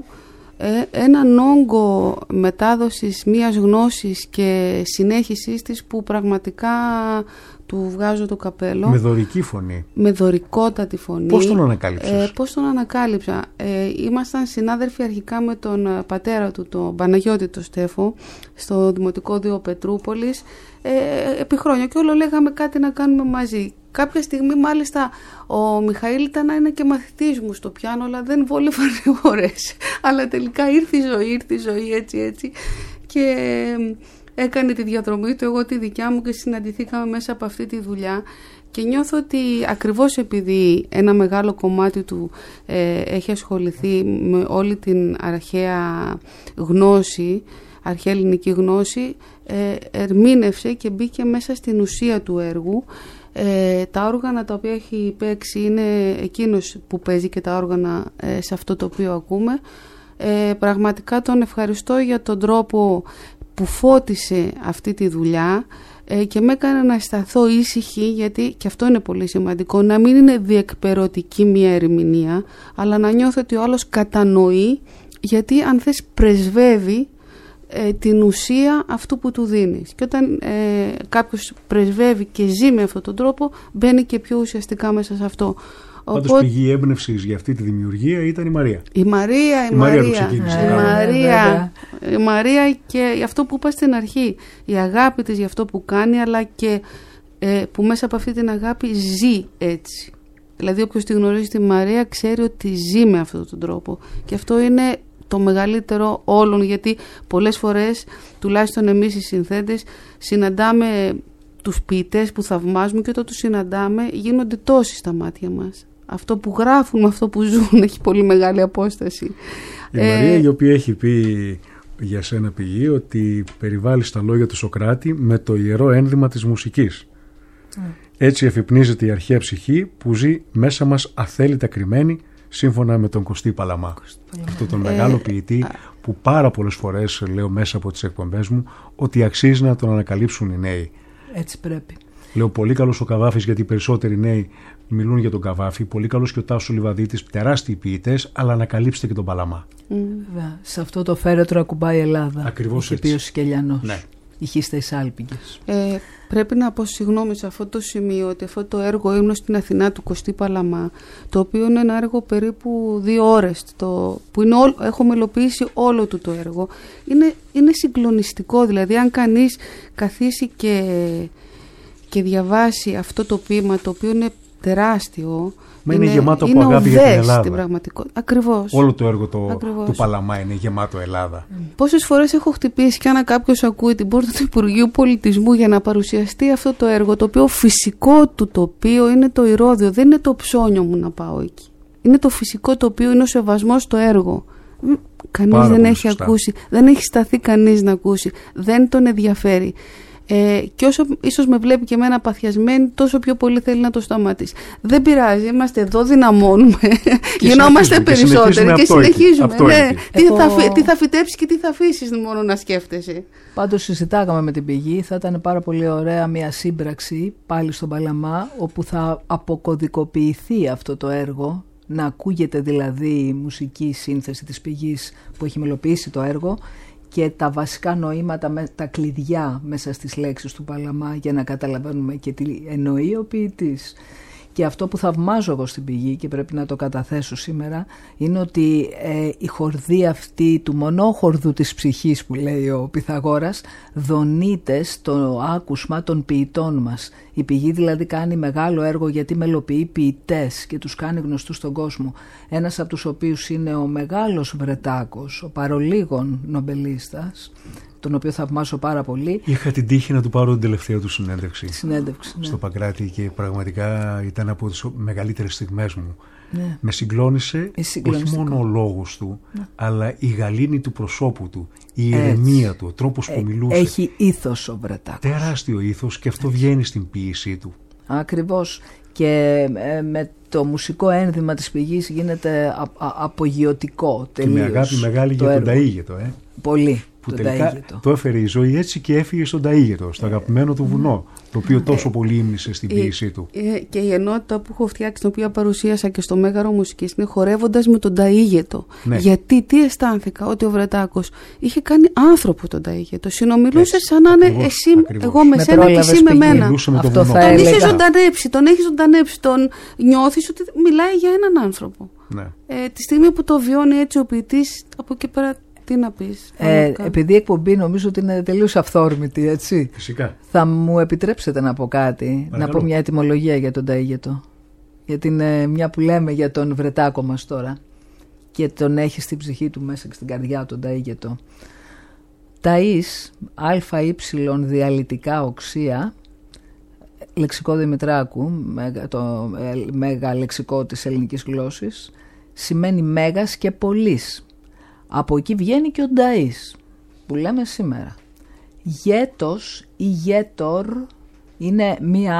D: έναν όγκο μετάδοσης μιας γνώσης και συνέχισης της που πραγματικά του βγάζω το καπέλο.
A: Με δωρική φωνή.
D: Με δωρικότατη φωνή.
A: Πώς τον ανακάλυψες?
D: Πώς τον ανακάλυψα? Ήμασταν συνάδελφοι αρχικά με τον πατέρα του, τον Παναγιώτη το Στέφο, στο Δημοτικό Δίο Πετρούπολης, επί χρόνια, και όλο λέγαμε κάτι να κάνουμε μαζί. Κάποια στιγμή μάλιστα ο Μιχαήλ ήταν να είναι και μαθητής μου στο πιάνο, αλλά δεν βόλευαν οι ώρες. Αλλά τελικά ήρθε η ζωή έτσι και έκανε τη διαδρομή του, εγώ τη δικιά μου, και συναντηθήκαμε μέσα από αυτή τη δουλειά. Και νιώθω ότι ακριβώς επειδή ένα μεγάλο κομμάτι του έχει ασχοληθεί με όλη την αρχαία γνώση, αρχαία ελληνική γνώση, ερμήνευσε και μπήκε μέσα στην ουσία του έργου. Τα όργανα τα οποία έχει παίξει είναι εκείνος που παίζει και τα όργανα σε αυτό το οποίο ακούμε. Πραγματικά τον ευχαριστώ για τον τρόπο που φώτισε αυτή τη δουλειά και με έκανε να σταθώ ήσυχη, γιατί και αυτό είναι πολύ σημαντικό, να μην είναι διεκπερωτική μια ερμηνεία, αλλά να νιώθω ότι ο άλλος κατανοεί, γιατί αν θες πρεσβεύει την ουσία αυτού που του δίνεις. Και όταν κάποιος πρεσβεύει και ζει με αυτόν τον τρόπο, μπαίνει και πιο ουσιαστικά μέσα σε αυτό.
A: Πάντως πηγή έμπνευσης για αυτή τη δημιουργία ήταν η Μαρία.
D: Η Μαρία
A: το ξεκίνησε.
D: Η Μαρία και αυτό που είπα στην αρχή, η αγάπη της για αυτό που κάνει, αλλά και που μέσα από αυτή την αγάπη ζει έτσι. Δηλαδή όποιος τη γνωρίζει τη Μαρία ξέρει ότι ζει με αυτόν τον τρόπο. Και αυτό είναι το μεγαλύτερο όλων, γιατί πολλές φορές, τουλάχιστον εμείς οι συνθέτες, συναντάμε τους ποιητές που θαυμάζουμε και όταν τους συναντάμε γίνονται τόσοι στα μάτια μας. Αυτό που γράφουν με αυτό που ζουν έχει πολύ μεγάλη απόσταση.
A: Η Μαρία, η οποία έχει πει για σένα πηγή ότι περιβάλλει στα λόγια του Σωκράτη με το ιερό ένδυμα της μουσικής. Έτσι εφυπνίζεται η αρχαία ψυχή που ζει μέσα μας αθέλητα κρυμμένη, σύμφωνα με τον Κωστή Παλαμά. Αυτό τον μεγάλο ποιητή που πάρα πολλές φορές λέω μέσα από τις εκπομπές μου ότι αξίζει να τον ανακαλύψουν οι νέοι.
B: Έτσι πρέπει.
A: Λέω πολύ καλός ο Καβάφης, γιατί οι περισσότεροι νέοι μιλούν για τον Καβάφη. Πολύ καλός και ο Τάσος Λιβαδίτης, τεράστιοι ποιητές, αλλά ανακαλύψτε και τον Παλαμά.
B: Σε αυτό το φέρετρο ακουμπάει η Ελλάδα.
A: Ακριβώς
B: έτσι. Είχε πει ο Σικελιανός.
A: Ναι.
B: Ηχείστε εις Άλπιγγες.
D: Πρέπει να πω συγγνώμη σε αυτό το σημείο ότι αυτό το έργο ήμουν στην Αθηνά του Κωστή Παλαμά, το οποίο είναι ένα έργο περίπου 2 ώρες, που είναι έχω μελοποιήσει όλο του το έργο. Είναι συγκλονιστικό, δηλαδή αν κανείς καθίσει και διαβάσει αυτό το ποίημα, το οποίο είναι τεράστιο.
A: Μα είναι γεμάτο από αγάπη για την Ελλάδα.
D: Στην πραγματικότητα. Ακριβώς.
A: Όλο το έργο του Παλαμά είναι γεμάτο Ελλάδα.
D: Πόσες φορές έχω χτυπήσει και αν κάποιος ακούει την πόρτα του Υπουργείου Πολιτισμού για να παρουσιαστεί αυτό το έργο, το οποίο φυσικό του τοπίο είναι το Ηρώδειο, δεν είναι το ψώνιο μου να πάω εκεί. Είναι το φυσικό τοπίο, είναι ο σεβασμός στο έργο. Κανείς δεν έχει ακούσει, δεν έχει σταθεί κανείς να ακούσει, δεν τον ενδιαφέρει. Και όσο ίσως με βλέπει και εμένα παθιασμένη, τόσο πιο πολύ θέλει να το σταματήσει. Δεν πειράζει, είμαστε εδώ, δυναμώνουμε, γινόμαστε περισσότεροι και συνεχίζουμε. Τι θα φυτέψεις και τι θα αφήσεις μόνο να σκέφτεσαι.
B: Πάντως συζητάγαμε με την Πηγή, θα ήταν πάρα πολύ ωραία μια σύμπραξη πάλι στον Παλαμά, όπου θα αποκωδικοποιηθεί αυτό το έργο, να ακούγεται δηλαδή η μουσική σύνθεση της Πηγής που έχει μελοποιήσει το έργο, και τα βασικά νοήματα, τα κλειδιά μέσα στις λέξεις του Παλαμά, για να καταλαβαίνουμε και τι εννοεί ο ποιητής. Και αυτό που θαυμάζω εγώ στην Πηγή και πρέπει να το καταθέσω σήμερα, είναι ότι η χορδή αυτή του μονόχορδου της ψυχής που λέει ο Πυθαγόρας δονείται στο άκουσμα των ποιητών μας. Η Πηγή δηλαδή κάνει μεγάλο έργο, γιατί μελοποιεί ποιητές και τους κάνει γνωστούς στον κόσμο. Ένας από τους οποίους είναι ο μεγάλος Βρετάκος, ο παρολίγων νομπελίστας, τον οποίο θαυμάσω πάρα πολύ.
A: Είχα την τύχη να του πάρω την τελευταία του συνέντευξη.
B: Ναι.
A: Στο Παγκράτη, και πραγματικά ήταν από τις μεγαλύτερες στιγμές μου.
B: Ναι.
A: Με συγκλώνησε όχι μόνο ο λόγος του, αλλά η γαλήνη του προσώπου του, η ηρεμία του, ο τρόπος που μιλούσε.
B: Έχει ήθος ο Βρετάκος.
A: Τεράστιο ήθος, και αυτό βγαίνει στην ποίησή του.
B: Ακριβώς. Και με το μουσικό ένδυμα της Πηγής γίνεται απογειωτικό τελείως.
A: Και με αγάπη μεγάλη για τον Ταΐγετο.
B: Πολύ.
A: Που τελικά το έφερε η ζωή έτσι και έφυγε στον Ταΐγετο, στο αγαπημένο του βουνό, το οποίο τόσο πολύ ύμνησε στην ποίησή του.
D: Και η ενότητα που έχω φτιάξει, την οποία παρουσίασα και στο Μέγαρο Μουσικής, είναι χορεύοντας με τον Ταΐγετο. Ναι. Γιατί τι αισθάνθηκα, ότι ο Βρετάκος είχε κάνει άνθρωπο τον Ταΐγετο. Συνομιλούσε σαν να είναι εσύ, εγώ με σένα και εσύ με μένα. Τον έχει ζωντανέψει, τον νιώθεις ότι μιλάει για έναν άνθρωπο.
A: Ναι.
D: Τη στιγμή που το βιώνει έτσι ο ποιητής, από εκεί πέρα. Τι να πεις.
B: Επειδή η εκπομπή νομίζω ότι είναι τελείως αυθόρμητη, έτσι.
A: Φυσικά.
B: Θα μου επιτρέψετε να πω κάτι,
A: Παρακαλώ.
B: να πω μια ετυμολογία για τον Ταΐγετο. Γιατί είναι μια που λέμε για τον Βρετάκο μας τώρα και τον έχει στην ψυχή του μέσα και στην καρδιά τον Ταΐγετο. Ταΐς, ΑY διαλυτικά οξία, λεξικό Δημητράκου, το μέγα λεξικό της ελληνικής γλώσσης, σημαίνει μέγας και πολύς. Από εκεί βγαίνει και ο Νταΐς που λέμε σήμερα. Γέτος ή γέτορ είναι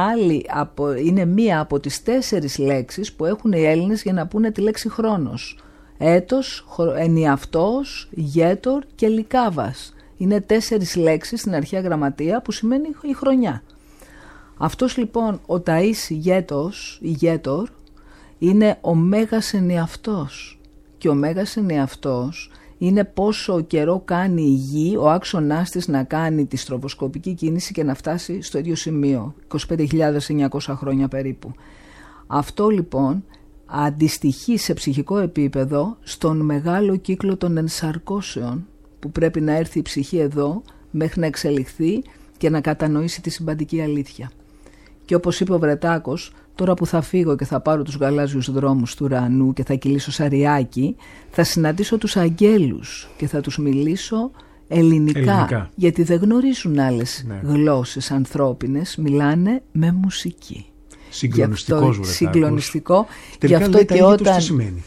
B: μία από τις 4 λέξεις που έχουν οι Έλληνες για να πούνε τη λέξη χρόνος. Έτος, ενιαυτός, γέτορ και λικάβας. Είναι 4 λέξεις στην αρχαία γραμματεία που σημαίνει η χρονιά. Αυτός λοιπόν ο Ταΐς γέτος ή γέτορ είναι ο μέγας ενιαυτός. Και ο μέγας ενιαυτός είναι πόσο καιρό κάνει η γη, ο άξονάς της, να κάνει τη στροβοσκοπική κίνηση και να φτάσει στο ίδιο σημείο, 25.900 χρόνια περίπου. Αυτό λοιπόν αντιστοιχεί σε ψυχικό επίπεδο στον μεγάλο κύκλο των ενσαρκώσεων, που πρέπει να έρθει η ψυχή εδώ μέχρι να εξελιχθεί και να κατανοήσει τη συμπαντική αλήθεια. Και όπως είπε ο Βρετάκος, τώρα που θα φύγω και θα πάρω τους γαλάζιους δρόμους του ουρανού και θα κυλήσω σαριάκι, θα συναντήσω τους αγγέλους και θα τους μιλήσω ελληνικά. Γιατί δεν γνωρίζουν άλλες γλώσσες ανθρώπινες, μιλάνε με μουσική.
A: Συγκλονιστικός Βρετάκος.
B: Συγκλονιστικό.
A: Τελικά
B: γι' αυτό
A: λέει,
B: και όταν...
A: τι σημαίνει.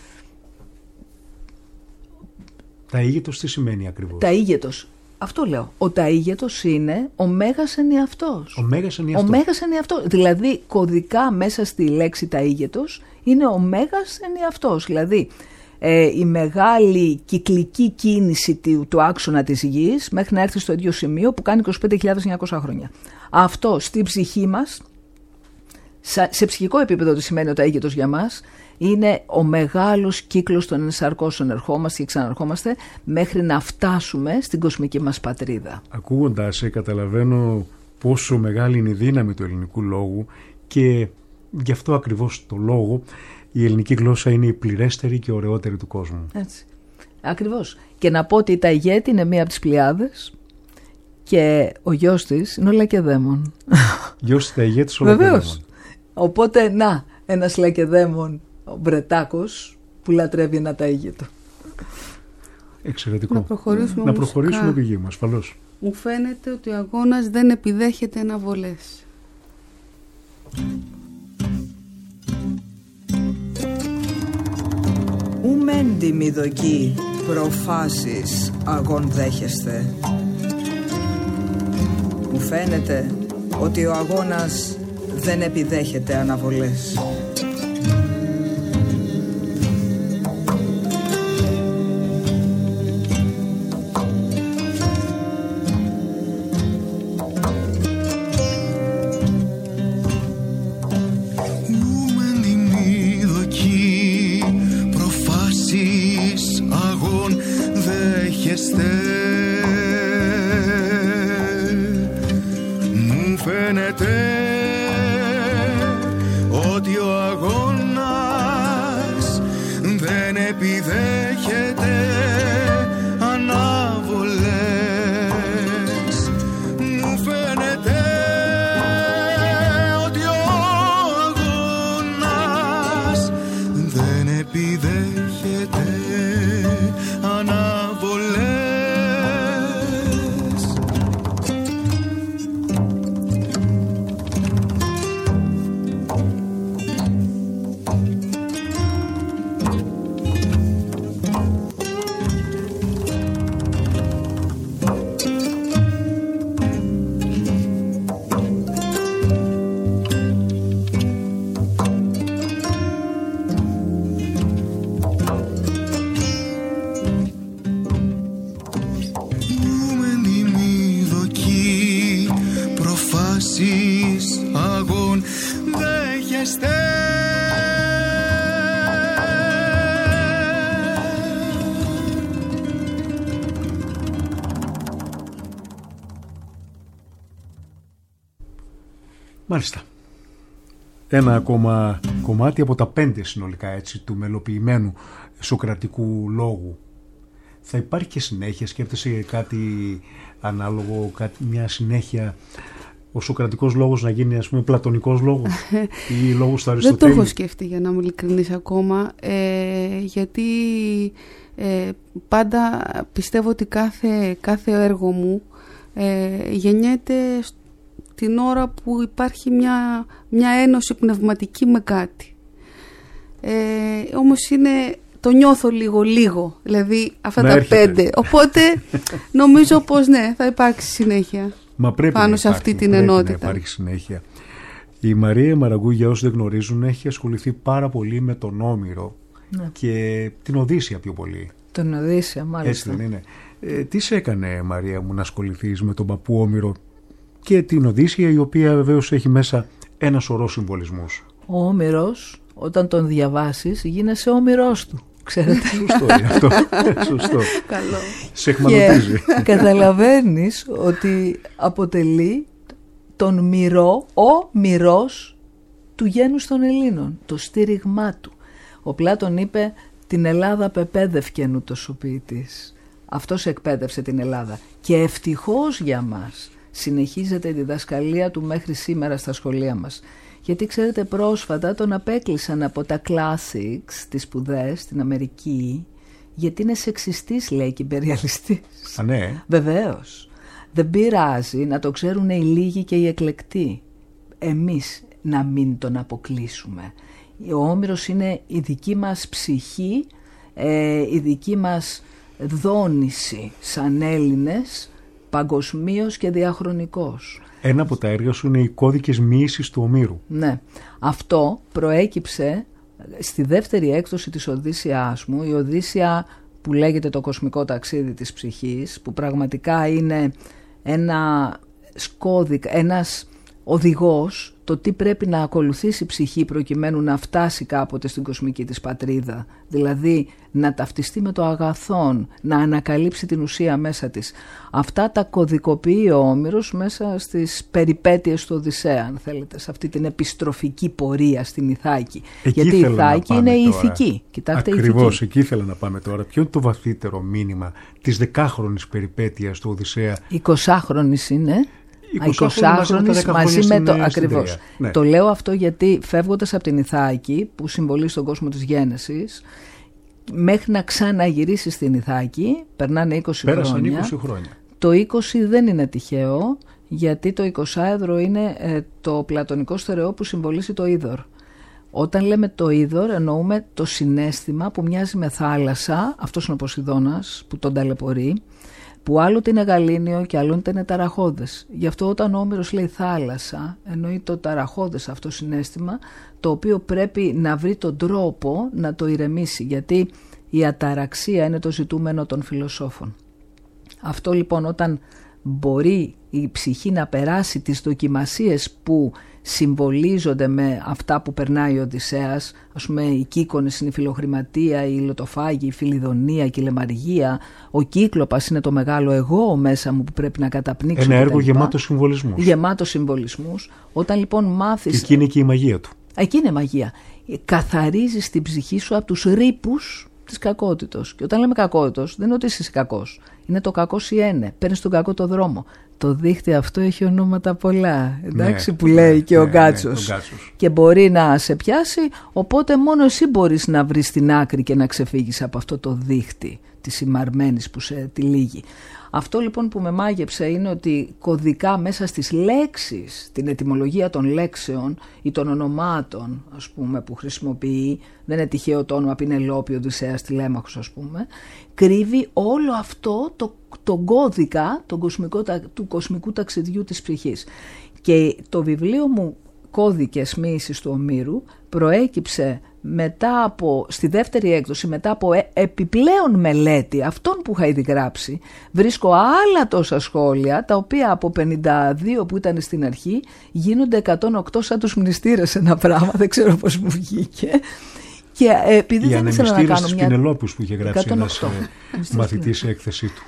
A: Ταΐγετος τι σημαίνει ακριβώς.
B: Ταΐγετος. Αυτό λέω. Ο Ταΐγετος είναι ο μέγας ενιαυτός.
A: Ο μέγας ενιαυτός.
B: Δηλαδή κωδικά μέσα στη λέξη Ταΐγετος είναι ο μέγας ενιαυτός. Δηλαδή η μεγάλη κυκλική κίνηση του άξονα της γης μέχρι να έρθει στο ίδιο σημείο που κάνει 25.900 χρόνια. Αυτό στην ψυχή μας Σε ψυχικό επίπεδο τι σημαίνει ο ταΐγετος για μας? Είναι ο μεγάλος κύκλος των ενσαρκώσεων. Ερχόμαστε και ξαναρχόμαστε μέχρι να φτάσουμε στην κοσμική μας πατρίδα.
A: Ακούγοντας, καταλαβαίνω πόσο μεγάλη είναι η δύναμη του ελληνικού λόγου και γι' αυτό ακριβώς το λόγο η ελληνική γλώσσα είναι η πληρέστερη και ωραιότερη του κόσμου.
B: Έτσι. Ακριβώς. Και να πω ότι η Ταγέτη είναι μία από τις Πλειάδες και ο γιος της είναι ο Λακεδαίμον.
A: Γιος της Ταγέτης ο Λακεδαίμον.
B: Οπότε ένας Λακεδαίμον, ο Μπρετάκος, που λατρεύει ένα ταΐγετο.
A: Εξαιρετικό.
D: Να
A: προχωρήσουμε τη γη μας, ασφαλώς.
D: Μου φαίνεται ότι ο αγώνας δεν επιδέχεται αναβολές.
E: Ουμέντι μη δοκεί προφάσεις αγών δέχεστε. Μου φαίνεται ότι ο αγώνας δεν επιδέχεται αναβολές.
A: Μάλιστα. Ένα ακόμα κομμάτι από τα 5 συνολικά, έτσι, του μελοποιημένου σοκρατικού λόγου. Θα υπάρχει και συνέχεια? Σκέφτεσαι κάτι ανάλογο, μια συνέχεια, ο σοκρατικός λόγος να γίνει, ας πούμε, πλατωνικός λόγος ή λόγος του Αριστοτέλη?
D: Δεν το έχω σκεφτεί, για να είμαι ειλικρινής, ακόμα, γιατί πάντα πιστεύω ότι κάθε έργο μου γεννιέται την ώρα που υπάρχει μια ένωση πνευματική με κάτι. Όμως το νιώθω λίγο, δηλαδή αυτά τα 5. Οπότε νομίζω πως ναι, θα υπάρξει συνέχεια.
A: Μα πρέπει
D: πάνω σε αυτή την ενότητα.
A: Να υπάρχει συνέχεια. Η Μαρία Μαραγκού, για όσους δεν γνωρίζουν, έχει ασχοληθεί πάρα πολύ με τον Όμηρο, ναι, και την Οδύσσεια πιο πολύ.
B: Τον Οδύσσεια, μάλιστα.
A: Έτσι δεν είναι? Τι σε έκανε, Μαρία μου, να ασχοληθείς με τον παππού Όμηρο και την Οδύσσεια, η οποία βεβαίως έχει μέσα ένα σωρό συμβολισμούς?
B: Ο Όμηρος, όταν τον διαβάσεις, γίνεσαι όμηρός του. Ξέρετε.
A: Σωστό είναι αυτό. Σωστό.
D: Καλό.
A: Σε εχμαλωτίζει.
B: Καταλαβαίνεις ότι αποτελεί τον μυρό, ο μυρός του γένους των Ελλήνων, το στήριγμά του. Ο Πλάτων είπε, την Ελλάδα πεπαίδευκεν ούτως ο ποιητής. Αυτός εκπαίδευσε την Ελλάδα. Και ευτυχώς για μας συνεχίζεται η διδασκαλία του μέχρι σήμερα στα σχολεία μας. Γιατί ξέρετε, πρόσφατα τον απέκλεισαν από τα classics, τις σπουδές στην Αμερική, γιατί είναι σεξιστής, λέει, και imperialistής.
A: Α, ναι.
B: Βεβαίως. Δεν πειράζει να το ξέρουν οι λίγοι και οι εκλεκτοί. Εμείς να μην τον αποκλείσουμε. Ο Όμηρος είναι η δική μας ψυχή, η δική μας δόνηση σαν Έλληνες, παγκοσμίως και διαχρονικός.
A: Ένα από τα έργα σου είναι οι κώδικες μοίησης του Ομήρου.
B: Ναι. Αυτό προέκυψε στη δεύτερη έκδοση της Οδύσσιάς μου. Η Οδύσσια, που λέγεται το κοσμικό ταξίδι της ψυχής, που πραγματικά είναι ένας οδηγός το τι πρέπει να ακολουθήσει η ψυχή προκειμένου να φτάσει κάποτε στην κοσμική της πατρίδα. Δηλαδή να ταυτιστεί με το αγαθόν, να ανακαλύψει την ουσία μέσα της. Αυτά τα κωδικοποιεί ο Όμηρος μέσα στις περιπέτειες του Οδυσσέα, αν θέλετε, σε αυτή την επιστροφική πορεία στην Ιθάκη. Γιατί η Ιθάκη είναι η ηθική. Κοιτάξτε,
A: ακριβώς, εκεί ήθελα να πάμε τώρα. Ποιο είναι το βαθύτερο μήνυμα της 10χρονης περιπέτειας του Οδυσσέα?
B: 20χρονης είναι. 20χρονης μαζί με το. Ακριβώς. Ναι. Το λέω αυτό γιατί φεύγοντας από την Ιθάκη, που συμβολίζει τον κόσμο της γένεσης, μέχρι να ξαναγυρίσει στην Ιθάκη, περνάνε 20
A: Πέρασαν
B: χρόνια.
A: 20 χρόνια.
B: Το 20 δεν είναι τυχαίο, γιατί το 20άδρο είναι το πλατωνικό στερεό που συμβολίζει το είδωρ. Όταν λέμε το είδωρ, εννοούμε το συναίσθημα που μοιάζει με θάλασσα, αυτός είναι ο Ποσειδώνας που τον ταλαιπωρεί, που άλλοτε είναι γαλήνιο και άλλοτε είναι ταραχώδες. Γι' αυτό όταν ο Όμηρος λέει θάλασσα, εννοεί το ταραχώδες αυτό συναίσθημα, το οποίο πρέπει να βρει τον τρόπο να το ηρεμήσει, γιατί η αταραξία είναι το ζητούμενο των φιλοσόφων. Αυτό λοιπόν, όταν μπορεί η ψυχή να περάσει τις δοκιμασίες που συμβολίζονται με αυτά που περνάει ο Οδυσσέας, ας πούμε οι Κύκονες είναι η φιλοχρηματία, η υλοτοφάγη, η φιλιδονία, η κυλεμαργία, ο Κύκλοπας είναι το μεγάλο εγώ μέσα μου που πρέπει να καταπνίξω.
A: Ένα έργο γεμάτο συμβολισμούς.
B: Γεμάτο συμβολισμούς. Όταν λοιπόν μάθεις...
A: Και εκεί είναι και η μαγεία του.
B: Εκεί είναι μαγεία. Καθαρίζεις την ψυχή σου από τους ρήπους της κακότητος. Και όταν λέμε κακότητος, δεν είναι ότι είσαι κακός. Είναι το κακό σιένε. Παίρνεις τον κακό το δρόμο. Το δίχτυ αυτό έχει ονόματα πολλά. Εντάξει, που λέει και ο Γκάτσος. Και μπορεί να σε πιάσει, οπότε μόνο εσύ μπορείς να βρεις την άκρη και να ξεφύγεις από αυτό το δίχτυ της σημαρμένης που σε τυλίγει. Αυτό λοιπόν που με μάγεψε είναι ότι κωδικά μέσα στις λέξεις, την ετυμολογία των λέξεων ή των ονομάτων, ας πούμε, που χρησιμοποιεί, δεν είναι τυχαίο το όνομα Πινελόπη, Οδυσσέας, Τηλέμαχος, ας πούμε, κρύβει όλο αυτό τον κώδικα του κοσμικού ταξιδιού της ψυχής. Και το βιβλίο μου «Κώδικες μοίησης του Ομήρου» προέκυψε στη δεύτερη έκδοση, μετά από επιπλέον μελέτη αυτών που είχα ήδη γράψει. Βρίσκω άλλα τόσα σχόλια, τα οποία από 52 που ήταν στην αρχή γίνονται 108 σαν τους μνηστήρες, ένα πράγμα, δεν ξέρω πώς μου βγήκε. Και επειδή δεν ήθελα να κάνω μια...
A: Πινελόπης που είχε γράψει ένας μαθητής σε έκθεσή του.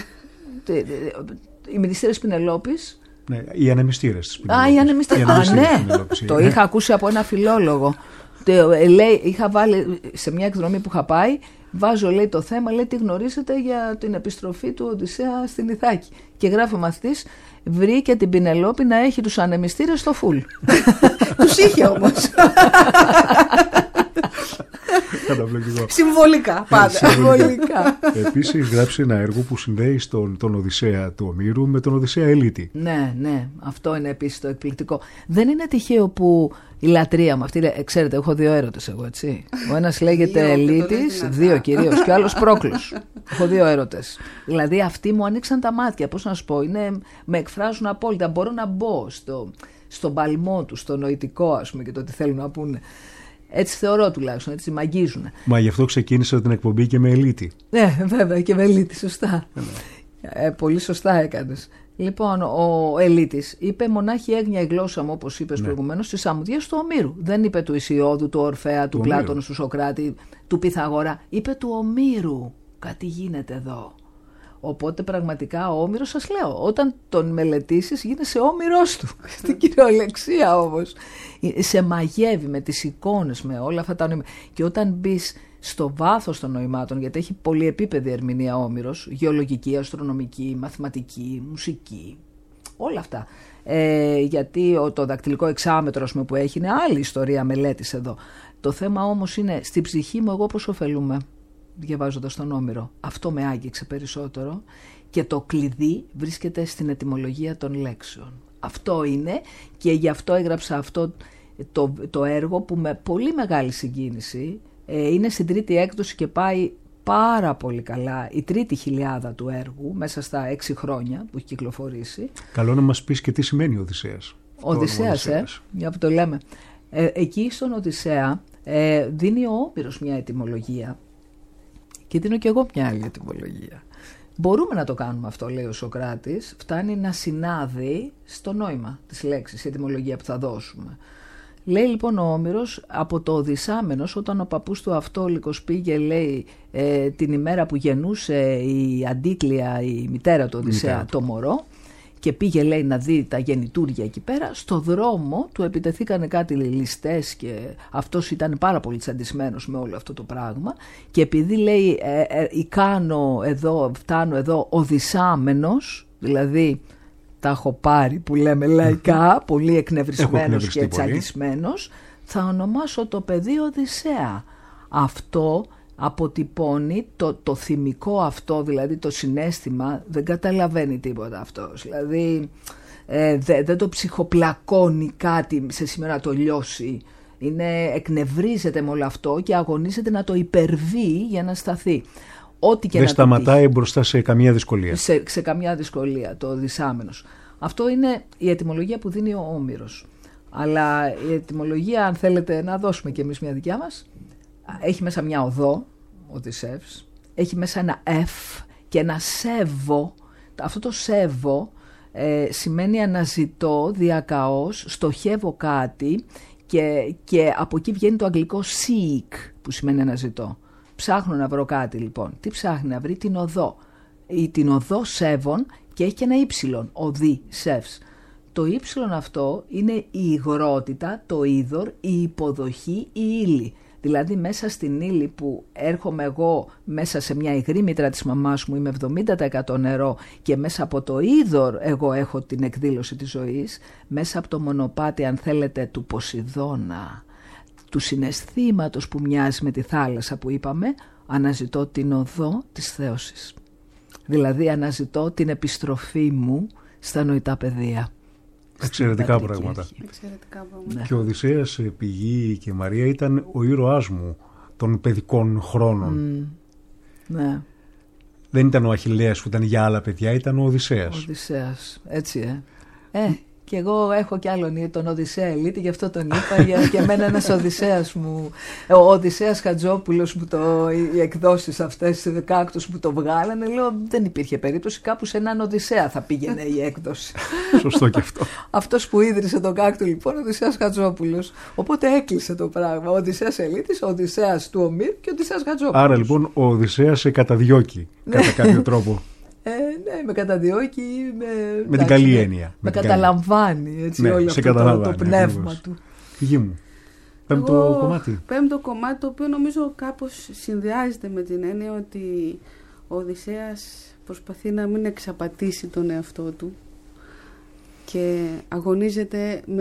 B: Οι μνηστήρες Πινελόπης.
A: Ναι, οι ανεμιστήρες της Πινελόπης.
B: Οι ανεμιστήρες. Ναι, το είχα ακούσει από ένα φιλόλογο. Λέει, είχα βάλει σε μια εκδρομή που είχα πάει, βάζω, λέει, το θέμα, λέει, τι γνωρίζετε για την επιστροφή του Οδυσσέα στην Ιθάκη. Και γράφει ο μαθητής, βρήκε την Πινελόπη να έχει τους ανεμιστήρες στο φουλ. Τους είχε όμως. Συμβολικά πάντα. Συμβολικά.
A: Επίσης γράψει ένα έργο που συνδέει τον Οδυσσέα του Ομήρου με τον Οδυσσέα Ελίτη.
B: Ναι, αυτό είναι επίσης το εκπληκτικό. Δεν είναι τυχαίο που η λατρεία μου αυτή, ξέρετε, έχω 2 έρωτες εγώ, έτσι. Ο ένας λέγεται Ελίτης, 2 κυρίως, και ο άλλος Πρόκλος. Έχω 2 έρωτες. Δηλαδή αυτοί μου ανοίξαν τα μάτια, πώς να σου πω, με εκφράζουν απόλυτα. Μπορώ να μπω στον παλμό του, στο νοητικό, ας πούμε, και το τι θέλουν να πούνε. Έτσι θεωρώ τουλάχιστον, έτσι μαγίζουν.
A: Μα γι' αυτό ξεκίνησα την εκπομπή και με Ελίτη.
B: Ναι, βέβαια, και με Ελίτη, σωστά. Πολύ σωστά έκανες. Λοιπόν, ο Ελίτης είπε «Μονάχη έγνοια η γλώσσα μου», όπως είπες προηγουμένως, στις αμμουδιές του Ομήρου. Δεν είπε του Ησιώδου, του Ορφέα, του Πλάτωνος, του Σοκράτη, του Πυθαγόρα. Είπε του Ομήρου. Κάτι γίνεται εδώ. Οπότε πραγματικά ο Όμηρος, σας λέω, όταν τον μελετήσεις γίνεσαι όμηρος του. Στην κυριολεξία όμως. Σε μαγεύει με τις εικόνες, με όλα αυτά τα νοήματα. Και όταν μπεις στο βάθος των νοημάτων, γιατί έχει πολυεπίπεδη ερμηνεία ο Όμηρος, γεωλογική, αστρονομική, μαθηματική, μουσική, όλα αυτά. Γιατί το δακτυλικό εξάμετρο, ας πούμε, που έχει είναι άλλη ιστορία μελέτης εδώ. Το θέμα όμως είναι στην ψυχή μου εγώ πώς ωφελούμε διαβάζοντας τον Όμηρο. Αυτό με άγγιξε περισσότερο και το κλειδί βρίσκεται στην ετυμολογία των λέξεων. Αυτό είναι και γι' αυτό έγραψα αυτό το έργο που με πολύ μεγάλη συγκίνηση είναι στην 3η έκδοση και πάει πάρα πολύ καλά. Η 3η χιλιάδα του έργου μέσα στα 6 χρόνια που έχει κυκλοφορήσει. Καλό
A: να μας πεις και τι σημαίνει Οδυσσέας.
B: Οδυσσέας, μια που το λέμε. Εκεί στον Οδυσσέα δίνει ο Όμηρος μια ετυμολογία και δίνω και εγώ μια άλλη ετυμολογία. Μπορούμε να το κάνουμε αυτό, λέει ο Σωκράτης, φτάνει να συνάδει στο νόημα της λέξης, η ετυμολογία που θα δώσουμε. Λέει λοιπόν ο Όμηρος, από το Οδυσσάμενος, όταν ο παππούς του Αυτόλικος πήγε, λέει, την ημέρα που γεννούσε η Αντίκλεια, η μητέρα του Οδυσσέα, το μωρό, και πήγε, λέει, να δει τα γεννητούρια εκεί πέρα, στο δρόμο του επιτεθήκανε κάτι ληστές και αυτός ήταν πάρα πολύ τσαντισμένος με όλο αυτό το πράγμα, και επειδή, λέει, φτάνω εδώ οδυσσάμενος, δηλαδή τα έχω πάρει που λέμε λαϊκά, πολύ εκνευρισμένος και τσαντισμένος, θα ονομάσω το παιδί Οδυσσέα. Αυτό αποτυπώνει το θυμικό αυτό, δηλαδή το συναίσθημα, δεν καταλαβαίνει τίποτα αυτός. Δηλαδή δεν το ψυχοπλακώνει κάτι σε σημείο να το λιώσει. Εκνευρίζεται με όλο αυτό και αγωνίζεται να το υπερβεί για να σταθεί. Ό,τι και
A: δεν
B: να
A: σταματάει μπροστά σε καμία δυσκολία.
B: Σε καμιά δυσκολία, το Οδυσσάμενος. Αυτό είναι η ετυμολογία που δίνει ο Όμηρος. Αλλά η ετυμολογία, αν θέλετε να δώσουμε κι εμείς μια δικιά μας, έχει μέσα μια οδό, Οδυσσεύς, έχει μέσα ένα F και ένα σέβο. Αυτό το σέβο σημαίνει αναζητώ, διακαώς, στοχεύω κάτι, και από εκεί βγαίνει το αγγλικό seek, που σημαίνει αναζητώ. Ψάχνω να βρω κάτι λοιπόν. Τι ψάχνει να βρει? Την οδό. Την οδό σέβων, και έχει και ένα ύψιλον, οδή, σεύς. Το ύψιλον αυτό είναι η υγρότητα, το είδωρ, η υποδοχή, η ύλη. Δηλαδή μέσα στην ύλη που έρχομαι εγώ, μέσα σε μια υγρή μήτρα της μαμάς μου, είμαι 70% νερό, και μέσα από το είδωρ εγώ έχω την εκδήλωση της ζωής, μέσα από το μονοπάτι, αν θέλετε, του Ποσειδώνα, του συναισθήματος που μοιάζει με τη θάλασσα που είπαμε, αναζητώ την οδό της θέωσης. Δηλαδή αναζητώ την επιστροφή μου στα νοητά πεδία.
A: Εξαιρετικά πράγματα.
B: Ναι.
A: Και ο Οδυσσέας, Πηγή και Μαρία ήταν ο ήρωάς μου των παιδικών χρόνων.
B: Ναι.
A: Δεν ήταν ο Αχιλλέας που ήταν για άλλα παιδιά, ήταν ο Οδυσσέας.
B: Ο Οδυσσέας, έτσι και εγώ έχω κι άλλον, τον Οδυσσέα Ελίτη, γι' αυτό τον είπα, για μένα ένας Οδυσσέας μου, ο Οδυσσέας Χατζόπουλος, που οι εκδόσεις αυτές κάκτους που το βγάλανε, λέω δεν υπήρχε περίπτωση, κάπου σε έναν Οδυσσέα θα πήγαινε η έκδοση.
A: Σωστό και αυτό.
B: Αυτός που ίδρυσε τον κάκτο λοιπόν, ο Οδυσσέας Χατζόπουλος, οπότε έκλεισε το πράγμα, ο Οδυσσέας Ελίτης, ο Οδυσσέας του Ομήρου και ο Οδυσσέας Χατζόπουλος.
A: Άρα λοιπόν ο Οδυσσέας σε καταδιώκει κατά κάποιο τρόπο.
B: Ναι, με καταδιώκει,
A: με την καλή έννοια.
B: Με καταλαμβάνει, έτσι,
A: ναι,
B: όλο αυτό το πνεύμα του.
A: Πηγή μου. Πέμπτο κομμάτι.
D: Πέμπτο κομμάτι, το οποίο νομίζω κάπως συνδυάζεται με την έννοια ότι ο Οδυσσέας προσπαθεί να μην εξαπατήσει τον εαυτό του και αγωνίζεται με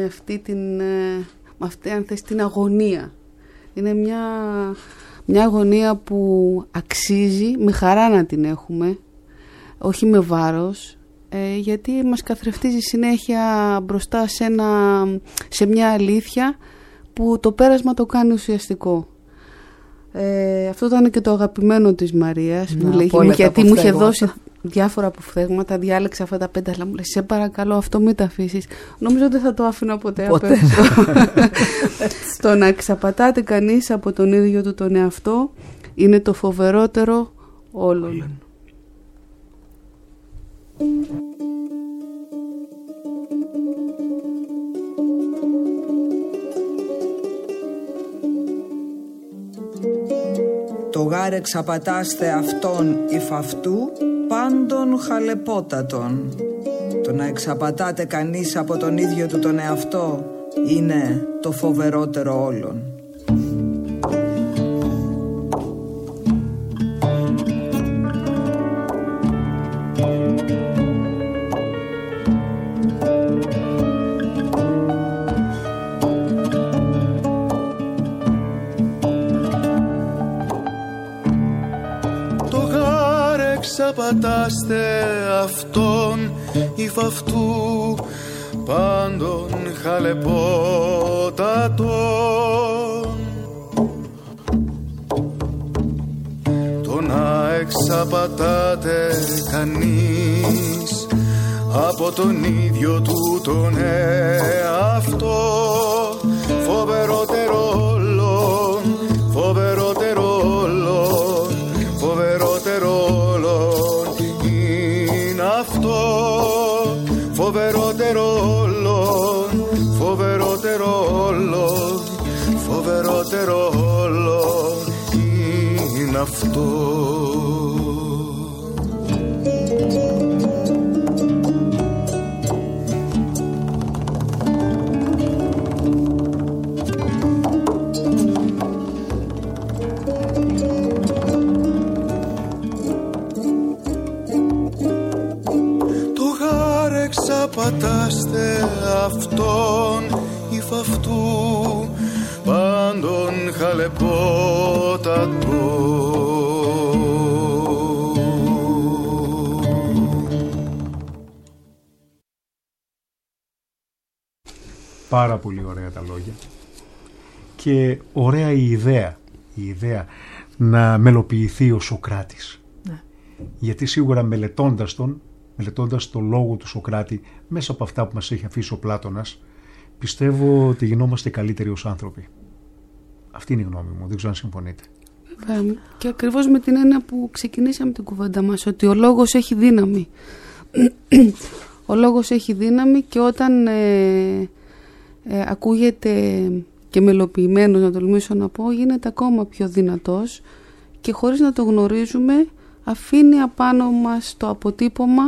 D: αυτή αν θες, την αγωνία. Είναι μια αγωνία που αξίζει, με χαρά να την έχουμε, όχι με βάρος, γιατί μας καθρεφτίζει συνέχεια μπροστά σε μια αλήθεια που το πέρασμα το κάνει ουσιαστικό. Αυτό ήταν και το αγαπημένο της Μαρίας, γιατί μου είχε δώσει διάφορα αποφθέγματα, διάλεξα αυτά τα 5, αλλά μου λέει σε παρακαλώ αυτό μην τα αφήσεις. Νομίζω ότι θα το άφηνα ποτέ. Το να εξαπατάται κανείς από τον ίδιο του τον εαυτό είναι το φοβερότερο όλων.
E: Το γάρ εξαπατάστε αυτόν υφ' αυτού πάντων χαλεπότατον. Το να εξαπατάτε κανείς από τον ίδιο του τον εαυτό είναι το φοβερότερο όλων.
C: Εξαπατάστε αυτόν υφ' αυτού πάντων χαλεπότατον. Το να εξαπατάτε κανείς από τον ίδιο του τον εαυτό, φοβερότερο όλων, φοβερότερο όλων, φοβερότερο όλων χειρότερο όλο είναι αυτό. Πατάστε αυτόν υφ' αυτού πάντων χαλεπότατο.
A: Πάρα πολύ ωραία τα λόγια και ωραία η ιδέα να μελοποιηθεί ο Σωκράτης. Ναι. Γιατί σίγουρα μελετώντας το λόγο του Σωκράτη μέσα από αυτά που μας έχει αφήσει ο Πλάτωνας, πιστεύω ότι γινόμαστε καλύτεροι ως άνθρωποι. Αυτή είναι η γνώμη μου, δεν ξέρω αν συμφωνείτε.
D: Βέβαια, και ακριβώς με την έννοια που ξεκινήσαμε την κουβέντα μας, ότι ο λόγος έχει δύναμη. Ο λόγος έχει δύναμη και όταν ακούγεται και μελοποιημένος, να τολμήσω να πω, γίνεται ακόμα πιο δυνατός και χωρίς να το γνωρίζουμε αφήνει απάνω μας το αποτύπωμα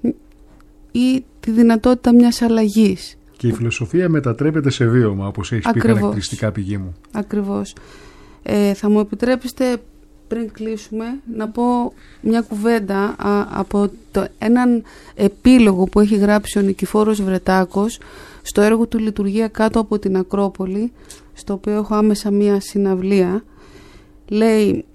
D: ή τη δυνατότητα μιας αλλαγής.
A: Και η φιλοσοφία μετατρέπεται σε βίωμα, όπως έχεις πει χαρακτηριστικά, πηγή μου.
D: Ακριβώς. Θα μου επιτρέψετε πριν κλείσουμε να πω μια κουβέντα από έναν επίλογο που έχει γράψει ο Νικηφόρος Βρετάκος στο έργο του «Λειτουργία κάτω από την Ακρόπολη», στο οποίο έχω άμεσα μια συναυλία. Λέει: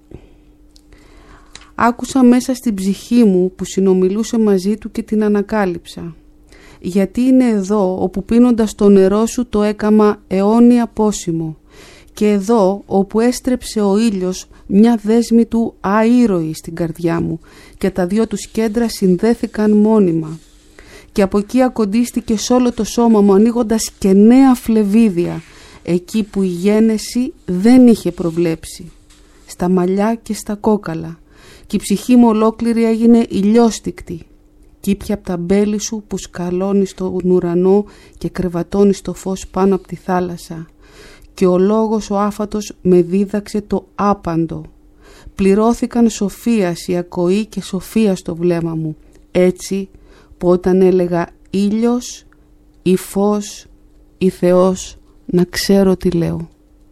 D: «Άκουσα μέσα στην ψυχή μου που συνομιλούσε μαζί του και την ανακάλυψα. Γιατί είναι εδώ όπου πίνοντας το νερό σου το έκαμα αιώνια πόσιμο και εδώ όπου έστρεψε ο ήλιος μια δέσμη του αήρωη στην καρδιά μου και τα δυο τους κέντρα συνδέθηκαν μόνιμα και από εκεί ακοντίστηκε σ' όλο το σώμα μου ανοίγοντας και νέα φλεβίδια εκεί που η γένεση δεν είχε προβλέψει, στα μαλλιά και στα κόκαλα. Και η ψυχή μου ολόκληρη έγινε ηλιόστικτη. Κύπια από τα μπέλη σου που σκαλώνει στον ουρανό και κρεβατώνει στο φως πάνω από τη θάλασσα. Και ο λόγος ο άφατος με δίδαξε το άπαντο. Πληρώθηκαν σοφίας η ακοή και σοφία στο βλέμμα μου. Έτσι που όταν έλεγα ήλιος ή φως ή Θεός, να ξέρω τι λέω».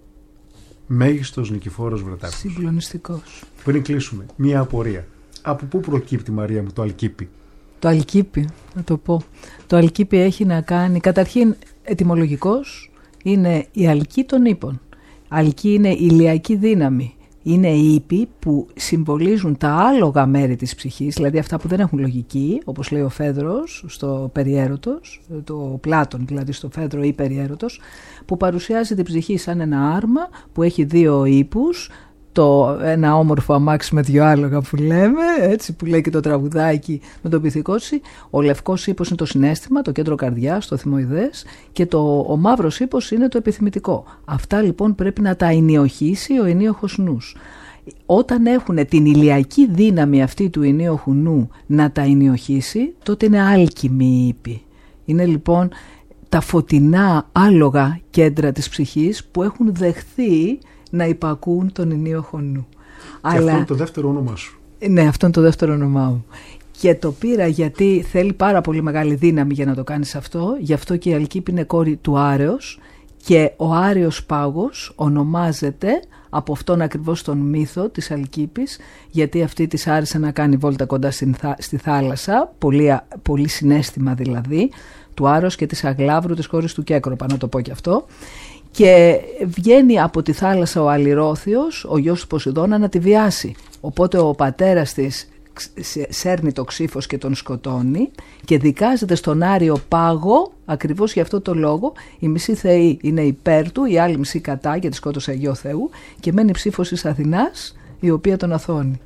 A: Μέγιστος Νικηφόρος Βρετάκος.
B: Συγκλονιστικός.
A: Πριν κλείσουμε, μία απορία. Από πού προκύπτει, Μαρία μου, το Αλκίπι?
B: Το Αλκίπι, να το πω. Το Αλκίπι έχει να κάνει, καταρχήν ετυμολογικός, είναι η αλκή των ύπων. Αλκή είναι ηλιακή δύναμη. Είναι οι ύποι που συμβολίζουν τα άλογα μέρη της ψυχής, δηλαδή αυτά που δεν έχουν λογική, όπως λέει ο Φέδρος στο Περιέρωτος, το Πλάτων δηλαδή στο Φέδρο ή Περιέρωτος, που παρουσιάζει την ψυχή σαν ένα άρμα που έχει δύο ύπους, ένα όμορφο αμάξι με δύο άλογα που λέμε, έτσι που λέει και το τραγουδάκι με τον πυθικότσι. Ο λευκός ύπος είναι το συναίσθημα, το κέντρο καρδιάς, το θυμοειδές, και ο μαύρος ύπος είναι το επιθυμητικό. Αυτά λοιπόν πρέπει να τα ενιοχήσει ο ενίοχος νους. Όταν έχουν την ηλιακή δύναμη αυτή του ενίοχου νου να τα ενιοχήσει, τότε είναι άλκημη η ύπη. Είναι λοιπόν τα φωτεινά άλογα κέντρα της ψυχής που έχουν δεχθεί να υπακούν τον ενίοχο νου.
A: Και αυτό είναι το δεύτερο όνομά σου.
B: Ναι, αυτό είναι το δεύτερο όνομά μου. Και το πήρα γιατί θέλει πάρα πολύ μεγάλη δύναμη για να το κάνεις αυτό. Γι' αυτό και η Αλκίπη είναι κόρη του Άρεος και ο Άρεος Πάγος ονομάζεται από αυτόν ακριβώς τον μύθο της Αλκίπης, γιατί αυτή της άρεσε να κάνει βόλτα κοντά στη θάλασσα, πολύ συναίσθημα δηλαδή, του Άρεος και της Αγλάβρου, της κόρης του Κέκροπα, να το πω και αυτό. Και βγαίνει από τη θάλασσα ο Αλληρώθιος, ο γιος του Ποσειδώνα, να τη βιάσει. Οπότε ο πατέρας της σέρνει το ξύφος και τον σκοτώνει και δικάζεται στον Άριο Πάγο ακριβώς για αυτό το λόγο. Οι μισοί θεοί είναι υπέρ του, η άλλη μισή κατά, γιατί σκότωσε Αγιό Θεού, και μένει ψήφος της Αθηνάς, η οποία τον αθώνει.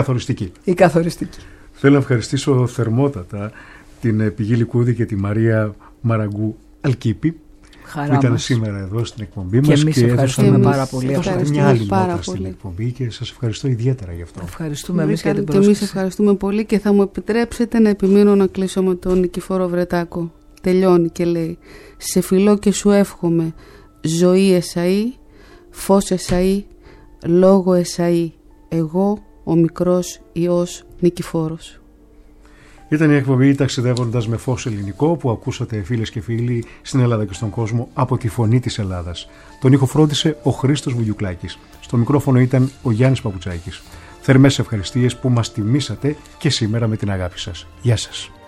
A: Η καθοριστική. Θέλω να ευχαριστήσω θερμότατα την Πηγή Λικούδη και τη Μαρία Μαραγκού Αλκίπη που ήταν σήμερα εδώ στην εκπομπή μας.
B: Και εμείς ευχαριστούμε πάρα πολύ.
A: Έδωσατε μια άλλη νότα στην εκπομπή και σας ευχαριστώ ιδιαίτερα γι' αυτό.
B: Ευχαριστούμε εμείς για την πρόσκληση.
D: Και εμείς ευχαριστούμε πολύ και θα μου επιτρέψετε να επιμείνω να κλείσω με τον Νικηφόρο Βρετάκο. Τελειώνει και λέει: «Σε φιλώ και σου εύχομαι ζωή εσαΐ, φως εσαΐ, λόγο εσαΐ, εγώ ο μικρός Υιός Νικηφόρος.
A: Ήταν η εκπομπή «Ταξιδεύοντας με φως ελληνικό» που ακούσατε, φίλες και φίλοι, στην Ελλάδα και στον κόσμο από τη Φωνή της Ελλάδας. Τον ήχο φρόντισε ο Χρήστος Βουγιουκλάκης. Στο μικρόφωνο ήταν ο Γιάννης Παπουτσάκης. Θερμές ευχαριστίες που μας τιμήσατε και σήμερα με την αγάπη σας. Γεια σας.